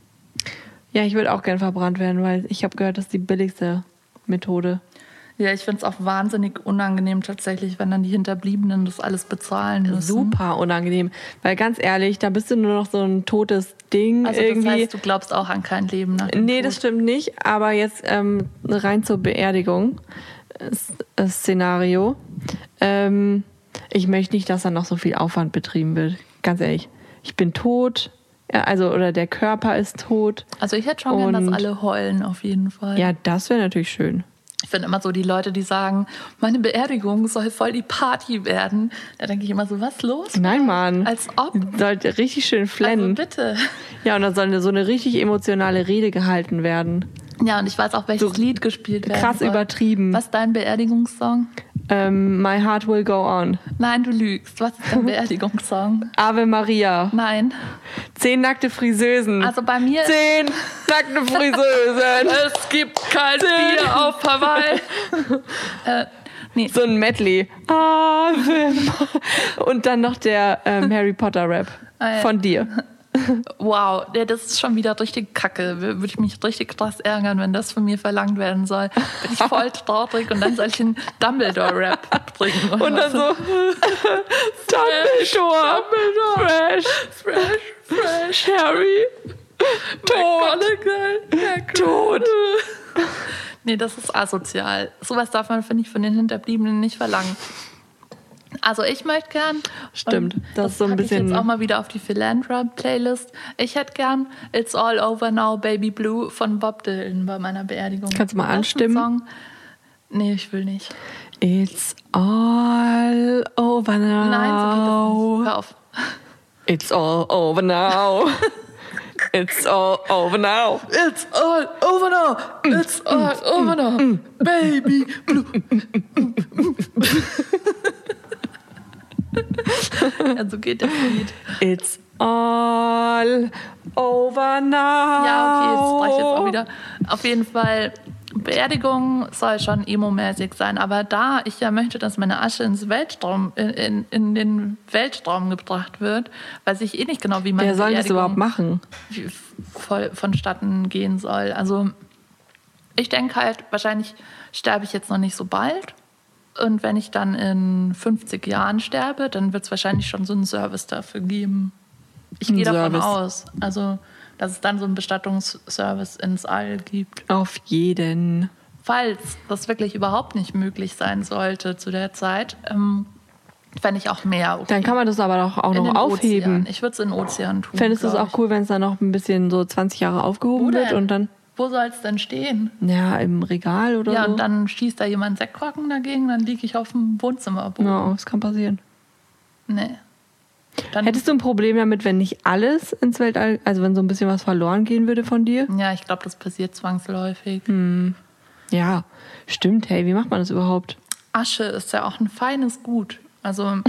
Ja, ich würde auch gern verbrannt werden, weil ich habe gehört, das ist die billigste Methode. Ja, ich finde es auch wahnsinnig unangenehm tatsächlich, wenn dann die Hinterbliebenen das alles bezahlen müssen. Super unangenehm. Weil ganz ehrlich, da bist du nur noch so ein totes Ding Also irgendwie. das heißt, du glaubst auch an kein Leben nach dem Nee, Tod. das stimmt nicht. Aber jetzt ähm, rein zur Beerdigung. S- äh, Szenario. Ähm, ich möchte nicht, dass da noch so viel Aufwand betrieben wird. Ganz ehrlich. Ich bin tot. Ja, also, oder der Körper ist tot. Also ich hätte schon gern, dass Und- alle heulen auf jeden Fall. Ja, das wäre natürlich schön. Ich finde immer so die Leute, die sagen, meine Beerdigung soll voll die Party werden. Da denke ich immer so, was los? Nein, Mann. Als ob. Sollte richtig schön Also flennen. bitte. Ja, und dann soll eine, so eine richtig emotionale Rede gehalten werden. Ja, und ich weiß auch, welches So Lied gespielt werden krass soll. übertrieben. Was ist dein Beerdigungssong? Ähm, My Heart Will Go On. Nein, du lügst. Was ist dein Beerdigungssong? Ave Maria. Nein. Zehn nackte Friseusen. Also bei mir... Zehn nackte Friseusen. Es gibt kein Bier auf Hawaii. äh, nee. So ein Medley. Ave Ma- Und dann noch der ähm, Harry Potter Rap Ah, ja. von dir. Wow, ja, das ist schon wieder richtig kacke. Würde ich mich richtig krass ärgern, wenn das von mir verlangt werden soll. Bin ich voll traurig und dann soll ich einen Dumbledore-Rap bringen. oder Und dann was. so Dumbledore. Fresh. Fresh, fresh, Harry. Tot. McGonagall, Tot. Nee, das ist asozial. Sowas darf man, finde ich, von den Hinterbliebenen nicht verlangen. Also ich möchte gern... Stimmt, und das ist so ein packe bisschen- ich jetzt auch mal wieder auf die Philandra-Playlist. Ich hätte gern It's All Over Now, Baby Blue von Bob Dylan bei meiner Beerdigung. Kannst du mal Das ist ein anstimmen? Song. Nee, ich will nicht. It's all over now. Nein, so geht das nicht. Hör auf. It's all over now. It's all over now. It's all over now. It's all over now. Baby Blue. Ja, so geht das Lied. It's all over now. Ja, okay, das reicht jetzt auch wieder. Auf jeden Fall, Beerdigung soll schon emo-mäßig sein. Aber da ich ja möchte, dass meine Asche ins Weltraum, in, in, in den Weltraum gebracht wird, weiß ich eh nicht genau, wie meine Wer soll das Beerdigung überhaupt machen? wie- voll vonstatten gehen soll. Also ich denke halt, wahrscheinlich sterbe ich jetzt noch nicht so bald. Und wenn ich dann in fünfzig Jahren sterbe, dann wird es wahrscheinlich schon so einen Service dafür geben. Ich Ein gehe davon Service. aus. Also, dass es dann so einen Bestattungsservice ins All gibt. Auf jeden. Falls das wirklich überhaupt nicht möglich sein sollte zu der Zeit, ähm, fände ich auch mehr. Okay. Dann kann man das aber doch auch In noch den aufheben. Ozean. Ich würde es in den Ozean tun. Fändest du es glaub auch cool, wenn es dann noch ein bisschen so zwanzig Jahre aufgehoben Wo wird denn? und dann ich. Wo soll es denn stehen? Ja, im Regal oder Ja, so. und dann schießt da jemand Sektkorken dagegen, dann liege ich auf dem Wohnzimmerboden. Ja, das kann passieren. Nee. Dann, Hättest du ein Problem damit, wenn nicht alles ins Weltall, also wenn so ein bisschen was verloren gehen würde von dir? ja, ich glaube, das passiert zwangsläufig. Hm. Ja, stimmt. Hey, wie macht man das überhaupt? Asche ist ja auch ein feines Gut. Also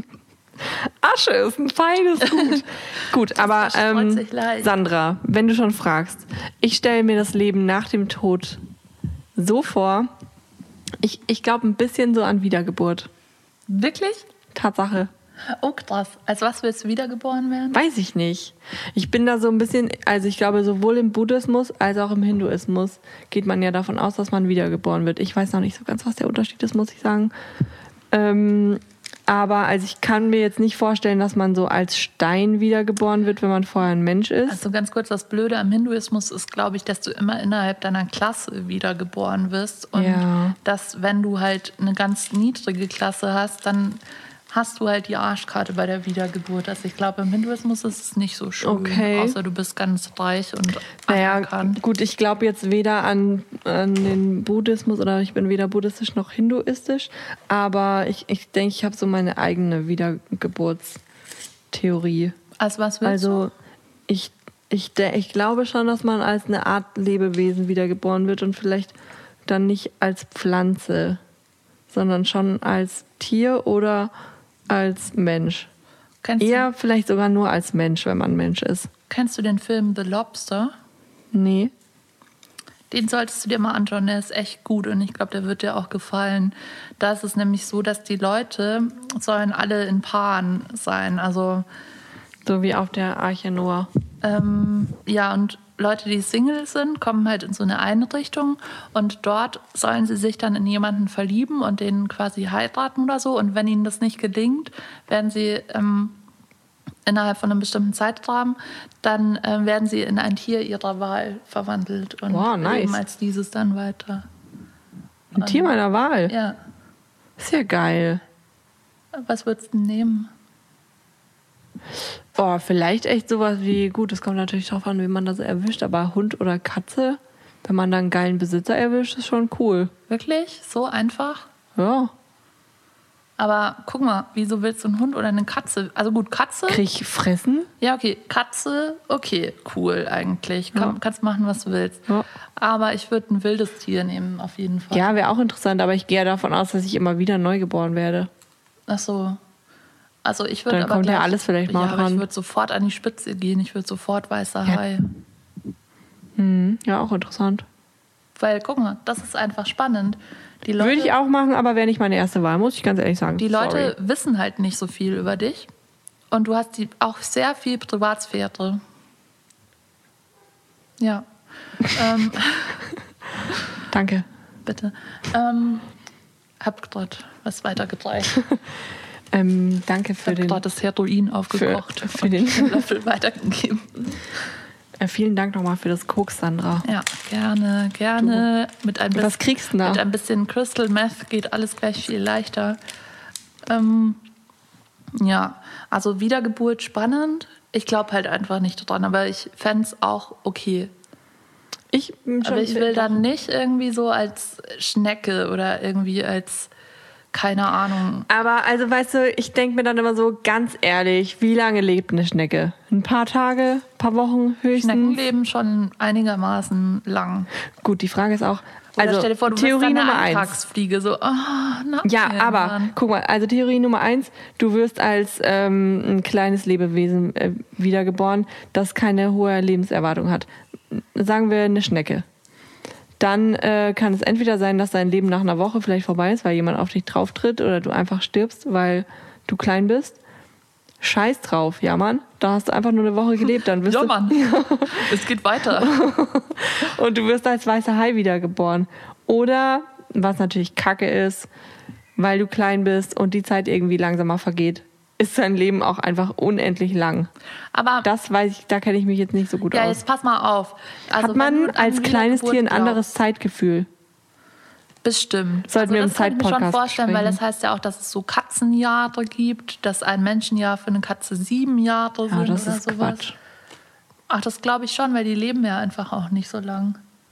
Asche ist ein feines Gut. Gut, aber verstreut ähm, sich leicht. Sandra, wenn du schon fragst, ich stelle mir das Leben nach dem Tod so vor, ich, ich glaube ein bisschen so an Wiedergeburt. wirklich? Tatsache. Oh, krass. Als was willst du wiedergeboren werden? Weiß ich nicht. Ich bin da so ein bisschen, also ich glaube, sowohl im Buddhismus als auch im Hinduismus geht man ja davon aus, dass man wiedergeboren wird. Ich weiß noch nicht so ganz, was der Unterschied ist, muss ich sagen. Ähm, aber also ich kann mir jetzt nicht vorstellen, dass man so als Stein wiedergeboren wird, wenn man vorher ein Mensch ist. Also ganz kurz, das Blöde am Hinduismus ist, glaube ich, dass du immer innerhalb deiner Klasse wiedergeboren wirst. Und Ja. dass, wenn du halt eine ganz niedrige Klasse hast, dann hast du halt die Arschkarte bei der Wiedergeburt. Also ich glaube, im Hinduismus ist es nicht so schön. Okay. Außer du bist ganz reich und Naja, anerkannt. gut, ich glaube jetzt weder an, an den Buddhismus oder ich bin weder buddhistisch noch hinduistisch, aber ich denke, ich, denk, ich habe so meine eigene Wiedergeburtstheorie. Also was willst Also ich, ich, de- ich glaube schon, dass man als eine Art Lebewesen wiedergeboren wird und vielleicht dann nicht als Pflanze, sondern schon als Tier oder als Mensch. du? Kennst, Eher vielleicht sogar nur als Mensch, wenn man Mensch ist. du? Kennst du den Film The Lobster? Nee. Den solltest du dir mal anschauen, der ist echt gut und ich glaube, der wird dir auch gefallen. Da ist es nämlich so, dass die Leute sollen alle in Paaren sein. Also So wie auf der Arche Noah. ähm, ja, und Leute, die Single sind, kommen halt in so eine Einrichtung und dort sollen sie sich dann in jemanden verlieben und den quasi heiraten oder so. Und wenn ihnen das nicht gelingt, werden sie ähm, innerhalb von einem bestimmten Zeitrahmen, dann ähm, werden sie in ein Tier ihrer Wahl verwandelt und Wow, nice. leben als dieses dann weiter. Ein Tier meiner Wahl. Ja, Ist ja geil. was würdest du nehmen? Oh, vielleicht echt sowas wie, gut, es kommt natürlich drauf an, wie man das erwischt, aber Hund oder Katze, wenn man dann einen geilen Besitzer erwischt, ist schon cool. Wirklich? So einfach? Ja. Aber guck mal, wieso willst du einen Hund oder eine Katze? Also gut, Katze. Krieg ich fressen? Ja, okay, Katze, okay, cool eigentlich. Kann, Ja. Kannst machen, was du willst. Ja. Aber ich würde ein wildes Tier nehmen, auf jeden Fall. Ja, wäre auch interessant, aber ich gehe ja davon aus, dass ich immer wieder neu geboren werde. Ach so. Also ich würde Dann aber kommt ja gleich, alles vielleicht mal ja, aber dran. ich würde sofort an die Spitze gehen. Ich würde sofort weißer Ja. Hai. Hm, ja, auch interessant. Weil, guck mal, das ist einfach spannend. Die Leute, Würde ich auch machen, aber wäre nicht meine erste Wahl, muss ich ganz ehrlich sagen. die Leute Sorry. wissen halt nicht so viel über dich. Und du hast die, auch sehr viel Privatsphäre. Ja. ähm, Danke. bitte. Ähm, hab gerade was weitergereicht. Ähm, danke für Ich habe den, gerade das Heroin aufgekocht für- für und den- den Löffel weitergegeben. äh, vielen Dank nochmal für das Koks, Sandra. Ja, gerne, gerne. Mit ein, Was bisschen, kriegst du denn da? mit ein bisschen Crystal Meth geht alles gleich viel leichter. Ähm, ja, also Wiedergeburt spannend. Ich glaube halt einfach nicht dran, aber ich fände es auch okay. Ich, bin schon- Aber ich will dann nicht irgendwie so als Schnecke oder irgendwie als, keine Ahnung. Aber also weißt du, ich denke mir dann immer so ganz ehrlich, wie lange lebt eine Schnecke? Ein paar Tage, ein paar Wochen höchstens? Schnecken leben schon einigermaßen lang. Gut, die Frage ist auch, Oder also stell dir vor, du Theorie bist dann Nummer eine eins. Eintagsfliege, so, oh, na, Ja, aber Mann. guck mal, also Theorie Nummer eins, du wirst als ähm, ein kleines Lebewesen äh, wiedergeboren, das keine hohe Lebenserwartung hat. Sagen wir eine Schnecke. Dann äh, kann es entweder sein, dass dein Leben nach einer Woche vielleicht vorbei ist, weil jemand auf dich drauf tritt oder du einfach stirbst, weil du klein bist. Scheiß drauf, ja Mann, da hast du einfach nur eine Woche gelebt, dann wirst Ja, du Mann, es geht weiter. und du wirst als weißer Hai wiedergeboren. Oder, was natürlich Kacke ist, weil du klein bist und die Zeit irgendwie langsamer vergeht, ist dein Leben auch einfach unendlich lang. Aber Das weiß ich, da kenne ich mich jetzt nicht so gut ja, aus. jetzt pass mal auf. Also, Hat wenn man du an als kleines Wiedergeburt Tier ein anderes glaubst, Zeitgefühl? Bestimmt. Sollten wir also im das kann ich mir schon Zeitpodcast vorstellen, weil besprechen. das heißt ja auch, dass es so Katzenjahre gibt, dass ein Menschenjahr für eine Katze sieben Jahre Ja, sind das oder ist sowas. Quatsch. Ach, das glaube ich schon, weil die leben ja einfach auch nicht so lang.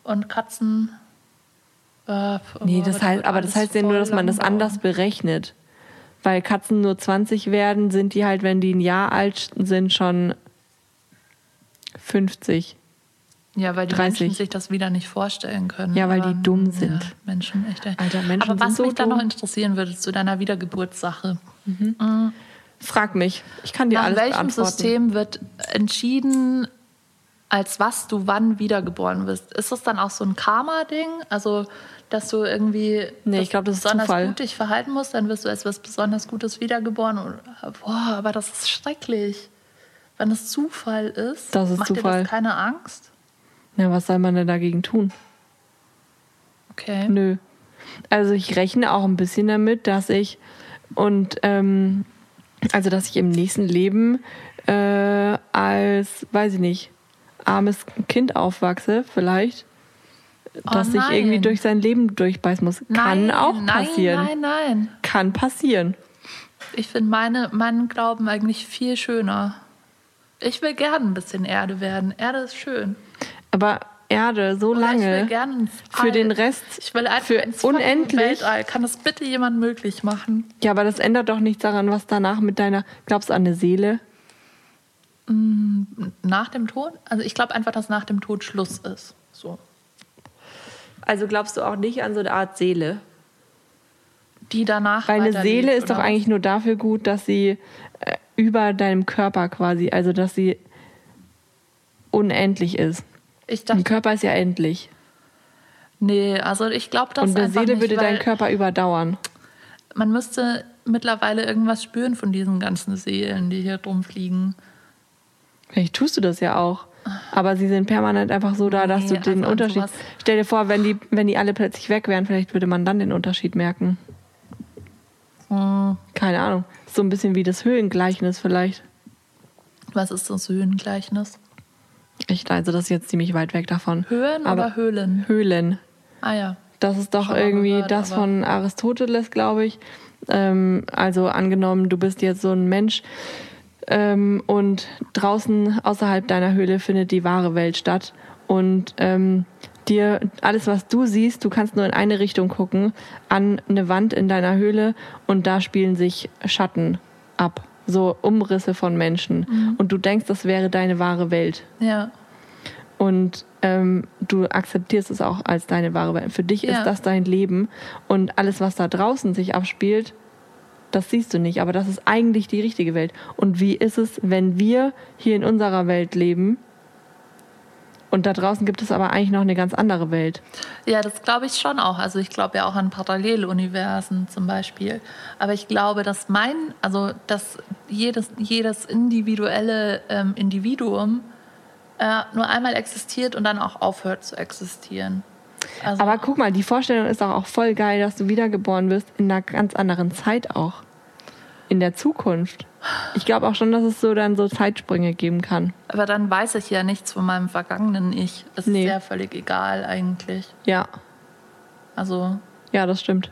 Und Katzen. Äh, Nee, oh, das heißt, aber das heißt ja nur, dass man das anders berechnet. Weil Katzen nur zwanzig werden, sind die halt, wenn die ein Jahr alt sind, schon fünfzig. Ja, weil die dreißig. Menschen sich das wieder nicht vorstellen können. Ja, weil aber, die dumm sind. Ja, Menschen, echt. Alter, Menschen aber was sind so mich dann dumm. noch interessieren würde zu deiner Wiedergeburtssache. Mhm. Mhm. Frag mich. Ich kann dir Nach alles welchem beantworten. System wird entschieden, als was du wann wiedergeboren wirst? Ist das dann auch so ein Karma-Ding? Also, dass du irgendwie Nee, ich glaub, das ist besonders Zufall. gut dich verhalten musst, dann wirst du als was besonders Gutes wiedergeboren. Und, boah, aber das ist schrecklich. Wenn es Zufall ist, Das ist macht Zufall. dir das keine Angst? Ja, was soll man denn dagegen tun? Okay. Nö. Also ich rechne auch ein bisschen damit, dass ich und ähm, also dass ich im nächsten Leben äh, als, weiß ich nicht, armes Kind aufwachse, vielleicht. Oh Dass ich nein. irgendwie durch sein Leben durchbeißen muss. Kann Nein, auch nein, passieren. Nein, nein. Kann passieren. Ich finde meine, meinen Glauben eigentlich viel schöner. Ich will gerne ein bisschen Erde werden. Erde ist schön. Aber Erde so Oder ich will lange gerne ins für All. den Rest, Ich will einfach für ins fucking unendlich. Weltall. Kann das bitte jemand möglich machen? Ja, aber das ändert doch nichts daran, was danach mit deiner, glaubst du an eine Seele? Nach dem Tod? Also ich glaube einfach, dass nach dem Tod Schluss ist. So. Also glaubst du auch nicht an so eine Art Seele? Die danach Weil eine weiterlebt, Seele ist oder doch was? eigentlich nur dafür gut, dass sie äh, über deinem Körper quasi, also dass sie unendlich ist. Ich Dein dachte, Körper ist ja endlich. nee, also ich glaube das Und eine einfach Seele nicht, würde weil deinen Körper überdauern. man müsste mittlerweile irgendwas spüren von diesen ganzen Seelen, die hier rumfliegen. Vielleicht tust du das ja auch. Aber sie sind permanent einfach so da, dass Nee, du den also an Unterschied... sowas- Stell dir vor, wenn die, wenn die alle plötzlich weg wären, vielleicht würde man dann den Unterschied merken. Hm, Keine Ahnung. So ein bisschen wie das Höhlengleichnis vielleicht. was ist das Höhlengleichnis? Echt, also das ist jetzt ziemlich weit weg davon. Höhen Aber oder Höhlen? Höhlen. Ah ja. Das ist doch Schon mal irgendwie gehört, das aber- von Aristoteles, glaube ich. Ähm, also angenommen, du bist jetzt so ein Mensch ähm, und draußen außerhalb deiner Höhle findet die wahre Welt statt. Und ähm, dir alles, was du siehst, du kannst nur in eine Richtung gucken, an eine Wand in deiner Höhle und da spielen sich Schatten ab. So Umrisse von Menschen. Mhm. Und du denkst, das wäre deine wahre Welt. Ja. Und ähm, du akzeptierst es auch als deine wahre Welt. Für dich Ja. ist das dein Leben. Und alles, was da draußen sich abspielt, das siehst du nicht. Aber das ist eigentlich die richtige Welt. Und wie ist es, wenn wir hier in unserer Welt leben und da draußen gibt es aber eigentlich noch eine ganz andere Welt? Ja, das glaube ich schon auch. Also ich glaube ja auch an Paralleluniversen zum Beispiel. Aber ich glaube, dass mein, also dass jedes, jedes individuelle ähm, Individuum äh, nur einmal existiert und dann auch aufhört zu existieren. Also, Aber guck mal, die Vorstellung ist doch auch voll geil, dass du wiedergeboren wirst in einer ganz anderen Zeit auch. In der Zukunft. Ich glaube auch schon, dass es so dann so Zeitsprünge geben kann. aber dann weiß ich ja nichts von meinem vergangenen Ich. Es Nee. ist ja völlig egal eigentlich. Ja, Also ja, das stimmt.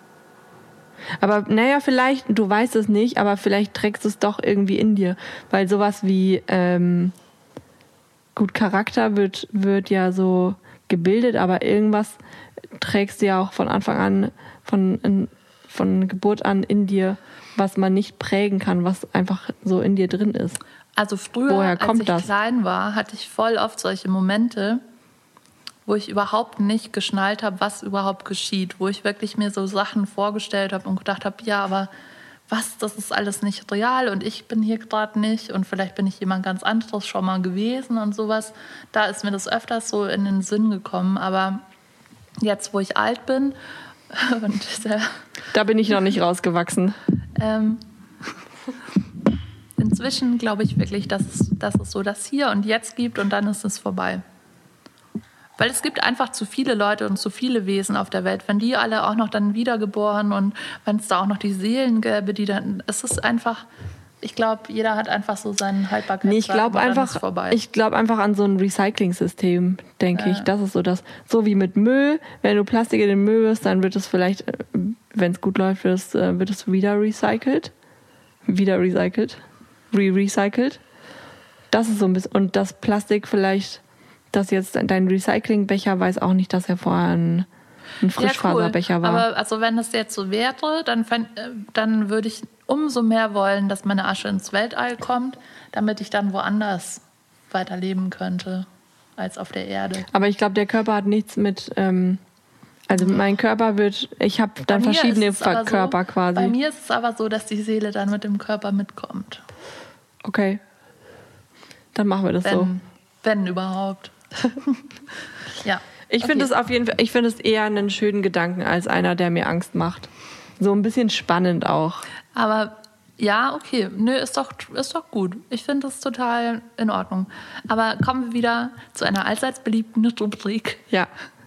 Aber naja, vielleicht, du weißt es nicht, aber vielleicht trägst du es doch irgendwie in dir. Weil sowas wie, ähm, gut, Charakter wird, wird ja so gebildet, aber irgendwas trägst du ja auch von Anfang an, von, von Geburt an in dir, was man nicht prägen kann, was einfach so in dir drin ist. Also früher, Woher als kommt ich das? klein war, hatte ich voll oft solche Momente, wo ich überhaupt nicht geschnallt habe, was überhaupt geschieht. Wo ich wirklich mir so Sachen vorgestellt habe und gedacht habe, ja, aber was, das ist alles nicht real und ich bin hier gerade nicht und vielleicht bin ich jemand ganz anderes schon mal gewesen und sowas. Da ist mir das öfters so in den Sinn gekommen. Aber jetzt, wo ich alt bin und sehr... Da bin ich noch nicht rausgewachsen. Ähm, inzwischen glaube ich wirklich, dass es, dass es so das Hier und Jetzt gibt und dann ist es vorbei. Weil es gibt einfach zu viele Leute und zu viele Wesen auf der Welt. Wenn die alle auch noch dann wiedergeboren und wenn es da auch noch die Seelen gäbe, die dann... Es ist einfach... Ich glaube, jeder hat einfach so seinen Haltbarkeitsdatum. Nee, ich glaube und dann ist einfach, vorbei. ich glaube einfach an so ein Recycling-System, denke Ja. ich. Das ist so das. So wie mit Müll. Wenn du Plastik in den Müll wirst, dann wird es vielleicht, äh, wenn es gut läuft, wird es, äh, wird es wieder recycelt. Wieder recycelt. Re-recycelt. Das ist so ein bisschen. Und das Plastik vielleicht das jetzt dein Recyclingbecher weiß auch nicht, dass er vorher ein, ein Frischfaserbecher ja, cool. war. Aber also wenn das jetzt so wäre, dann, dann würde ich umso mehr wollen, dass meine Asche ins Weltall kommt, damit ich dann woanders weiterleben könnte als auf der Erde. Aber ich glaube, der Körper hat nichts mit... Ähm, also mein Körper wird... Ich habe dann verschiedene Körper so, quasi. Bei mir ist es aber so, dass die Seele dann mit dem Körper mitkommt. Okay. Dann machen wir das wenn, so. Wenn überhaupt. Ja. Ich finde es okay. auf jeden Fall, ich finde es eher einen schönen Gedanken als einer, der mir Angst macht. So ein bisschen spannend auch. Aber ja, okay. Nö, ist doch, ist doch gut. Ich finde das total in Ordnung. Aber kommen wir wieder zu einer allseits beliebten Rubrik. Ja.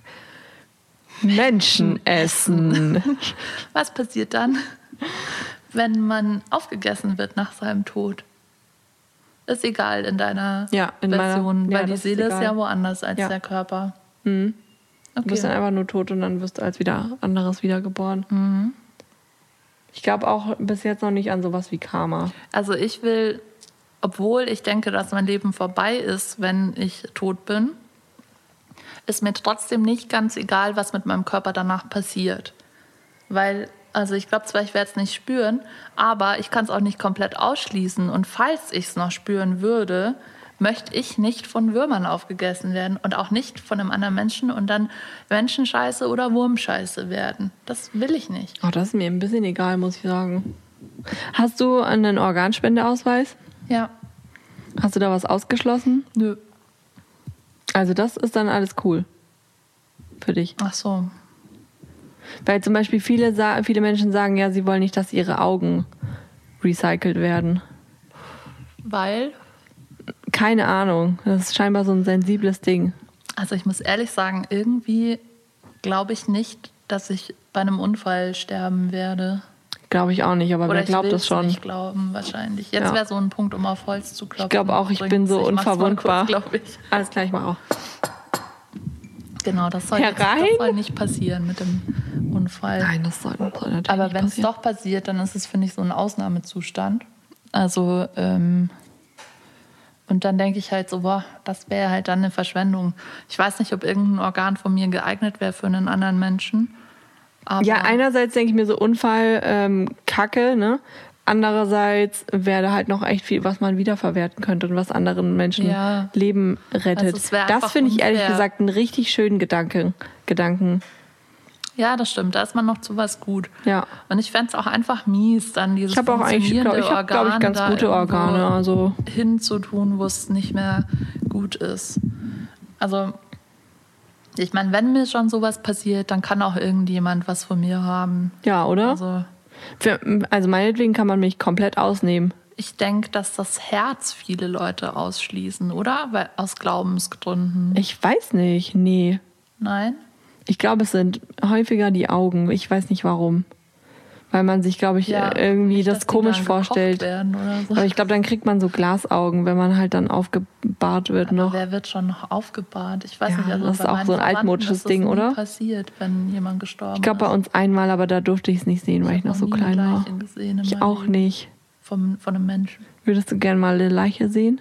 Menschen essen. Was passiert dann, wenn man aufgegessen wird nach seinem Tod? Ist egal in deiner ja, in Version, meiner, ja, weil die Seele ist, ist ja woanders als ja. der Körper. Mhm. Okay. Du bist dann einfach nur tot und dann wirst du als wieder anderes wiedergeboren. Mhm. Ich glaube auch bis jetzt noch nicht an sowas wie Karma. Also ich will, obwohl ich denke, dass mein Leben vorbei ist, wenn ich tot bin, ist mir trotzdem nicht ganz egal, was mit meinem Körper danach passiert. Weil, also ich glaube zwar, ich werde es nicht spüren, aber ich kann es auch nicht komplett ausschließen. Und falls ich es noch spüren würde, möchte ich nicht von Würmern aufgegessen werden und auch nicht von einem anderen Menschen und dann Menschenscheiße oder Wurmscheiße werden. Das will ich nicht. Oh, das ist mir ein bisschen egal, muss ich sagen. Hast du einen Organspendeausweis? Ja. Hast du da was ausgeschlossen? Nö. Also das ist dann alles cool für dich. Ach so. Weil zum Beispiel viele, viele Menschen sagen, ja, sie wollen nicht, dass ihre Augen recycelt werden. Weil? Keine Ahnung. Das ist scheinbar so ein sensibles Ding. Also ich muss ehrlich sagen, irgendwie glaube ich nicht, dass ich bei einem Unfall sterben werde. Glaube ich auch nicht, aber Oder wer glaubt das schon? Ich glauben wahrscheinlich. Jetzt ja. wäre so ein Punkt, um auf Holz zu klopfen. Ich glaube auch, ich Übrigens, bin so ich unverwundbar. Kurz, ich. Alles klar, ich mach auch. Genau, das soll, jetzt, das soll nicht passieren mit dem Unfall. Nein, das soll, soll natürlich Aber nicht wenn es passieren. doch passiert, dann ist es, finde ich, so ein Ausnahmezustand. Also, ähm, und dann denke ich halt so, boah, das wäre halt dann eine Verschwendung. Ich weiß nicht, ob irgendein Organ von mir geeignet wäre für einen anderen Menschen. Aber ja, einerseits denke ich mir so Unfall, ähm, Kacke, ne? Andererseits wäre da halt noch echt viel, was man wiederverwerten könnte und was anderen Menschen ja. Leben rettet. Also das finde ich ehrlich unfair. gesagt einen richtig schönen Gedanken. Gedanken. Ja, das stimmt. Da ist man noch zu was gut. Ja. Und ich fände es auch einfach mies, dann dieses ich habe auch eigentlich, glaube ich, habe glaube ich ganz gute Organe, also hinzutun, wo es nicht mehr gut ist. Also ich meine, wenn mir schon sowas passiert, dann kann auch irgendjemand was von mir haben. Ja, oder? Also, Für, also meinetwegen kann man mich komplett ausnehmen. Ich denke, dass das Herz viele Leute ausschließen, oder? Weil, aus Glaubensgründen. Ich weiß nicht, nee. Nein? Ich glaube, es sind häufiger die Augen. Ich weiß nicht warum. Weil man sich, glaube ich, ja, irgendwie nicht, das komisch vorstellt. Werden oder so. Aber ich glaube, dann kriegt man so Glasaugen, wenn man halt dann aufgebahrt wird Aber noch. wer wird schon noch aufgebahrt? Ich weiß ja, nicht. Also das ist auch so ein altmodisches ist das Ding, nie oder? Passiert, wenn jemand gestorben Ich glaube bei uns einmal, aber da durfte ich es nicht sehen, weil ich, ich noch so klein war. Gesehen ich auch Leben. nicht. Vom, von einem Menschen. Würdest du gerne mal eine Leiche sehen?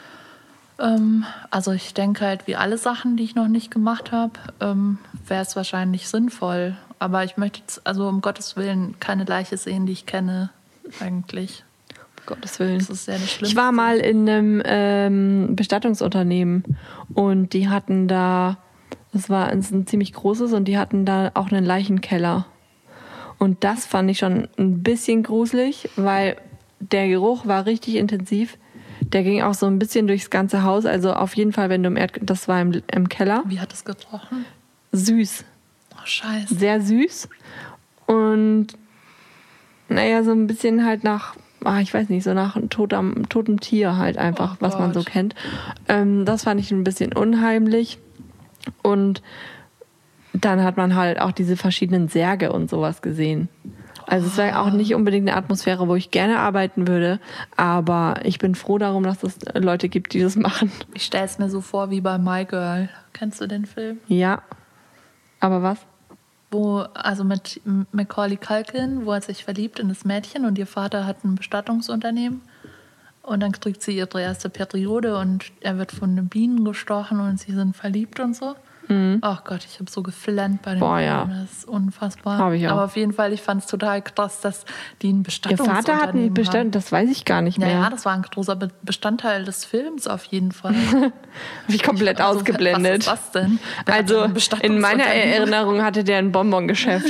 Ähm, also ich denke halt, wie alle Sachen, die ich noch nicht gemacht habe, ähm, wäre es wahrscheinlich sinnvoll. Aber ich möchte jetzt, also um Gottes Willen, keine Leiche sehen, die ich kenne, eigentlich. Um Gottes Willen. Das ist ja das Schlimmste. Ich war mal in einem ähm, Bestattungsunternehmen und die hatten da, das war ein, ein ziemlich großes, und die hatten da auch einen Leichenkeller. Und das fand ich schon ein bisschen gruselig, weil der Geruch war richtig intensiv. Der ging auch so ein bisschen durchs ganze Haus. Also auf jeden Fall, wenn du im Erd... Das war im, im Keller. Wie hat es gerochen? Süß. Oh, scheiße. Sehr süß. Und naja, so ein bisschen halt nach... Ah, ich weiß nicht, so nach totem, totem Tier halt einfach, oh was man so Gott. kennt. Ähm, das fand ich ein bisschen unheimlich. Und dann hat man halt auch diese verschiedenen Särge und sowas gesehen. Also es wäre auch nicht unbedingt eine Atmosphäre, wo ich gerne arbeiten würde, aber ich bin froh darum, dass es Leute gibt, die das machen. Ich stelle es mir so vor wie bei My Girl. Kennst du den Film? Ja, aber was? Wo, also mit Macaulay Culkin, wo er sich verliebt in das Mädchen und ihr Vater hat ein Bestattungsunternehmen Und dann kriegt sie ihre erste Periode und er wird von den Bienen gestochen und sie sind verliebt und so. Mhm. Ach Gott, ich habe so geflennt bei dem Boah, Film. Ja. Das ist unfassbar. Hab ich auch. Aber auf jeden Fall, ich fand es total krass, dass die ein Ihr Bestattungsunternehmen Vater hat einen Bestand, das weiß ich gar nicht mehr. Ja, das war ein großer Be- Bestandteil des Films auf jeden Fall. Habe ich komplett Ich, also, ausgeblendet. Was ist das denn? Wer hat Also ein in meiner Bestattungsunternehmen? Erinnerung hatte der ein Bonbongeschäft.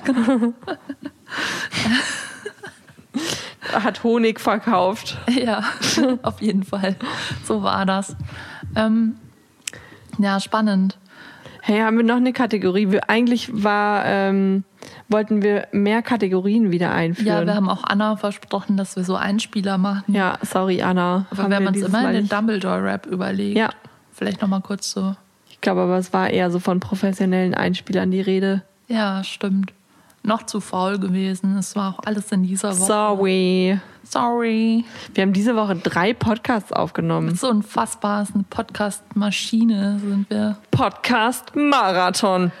Hat Honig verkauft. Ja, auf jeden Fall. So war das. Ähm, ja, spannend. Hey, haben wir noch eine Kategorie? Wir, eigentlich war, ähm, wollten wir mehr Kategorien wieder einführen. Ja, wir haben auch Anna versprochen, dass wir so Einspieler machen. Ja, sorry, Anna. Aber Haben wir haben uns dieses immer Mal in den nicht. Dumbledore-Rap überlegt. Ja. Vielleicht nochmal kurz so. Ich glaube aber, es war eher so von professionellen Einspielern die Rede. Ja, stimmt. Noch zu faul gewesen. Es war auch alles in dieser Woche. Sorry. Sorry. Wir haben diese Woche drei Podcasts aufgenommen. So unfassbar. Es ist eine Podcast-Maschine, sind wir. Podcast-Marathon.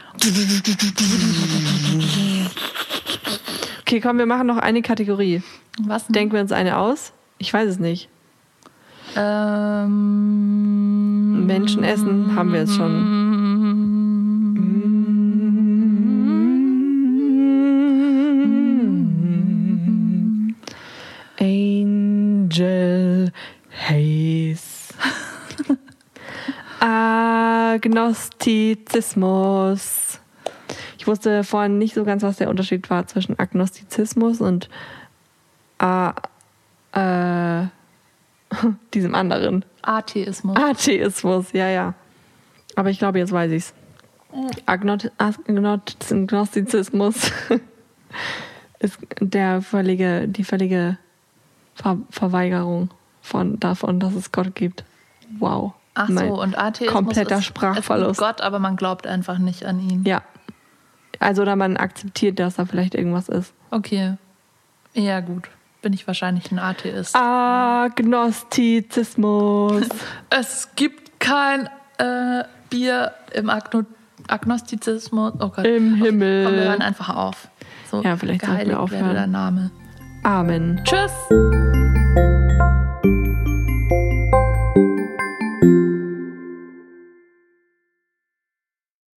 Okay, komm, wir machen noch eine Kategorie. Was denn? Denken wir uns eine aus? Ich weiß es nicht. Ähm, Menschen essen haben wir jetzt schon. Angel Haze. Agnostizismus. Ich wusste vorhin nicht so ganz, was der Unterschied war zwischen Agnostizismus und äh, äh, diesem anderen. Atheismus. Atheismus, ja, ja. Aber ich glaube, jetzt weiß ich's. Agnot- Agnostizismus ist der völlige, die völlige Ver- Verweigerung von, davon, dass es Gott gibt. Wow. Ach so, Mein und Atheismus kompletter ist, Sprachverlust. ist Gott, aber man glaubt einfach nicht an ihn. Ja. Also, oder man akzeptiert, dass da vielleicht irgendwas ist. Okay. Ja, gut. Bin ich wahrscheinlich ein Atheist. Agnostizismus. Es gibt kein äh, Bier im Agno- Agnostizismus. Oh Gott. Im Himmel. Komm, wir hören einfach auf. So, Ja, vielleicht sollten wir geheiligt aufhören. werde der Name. Amen. Tschüss.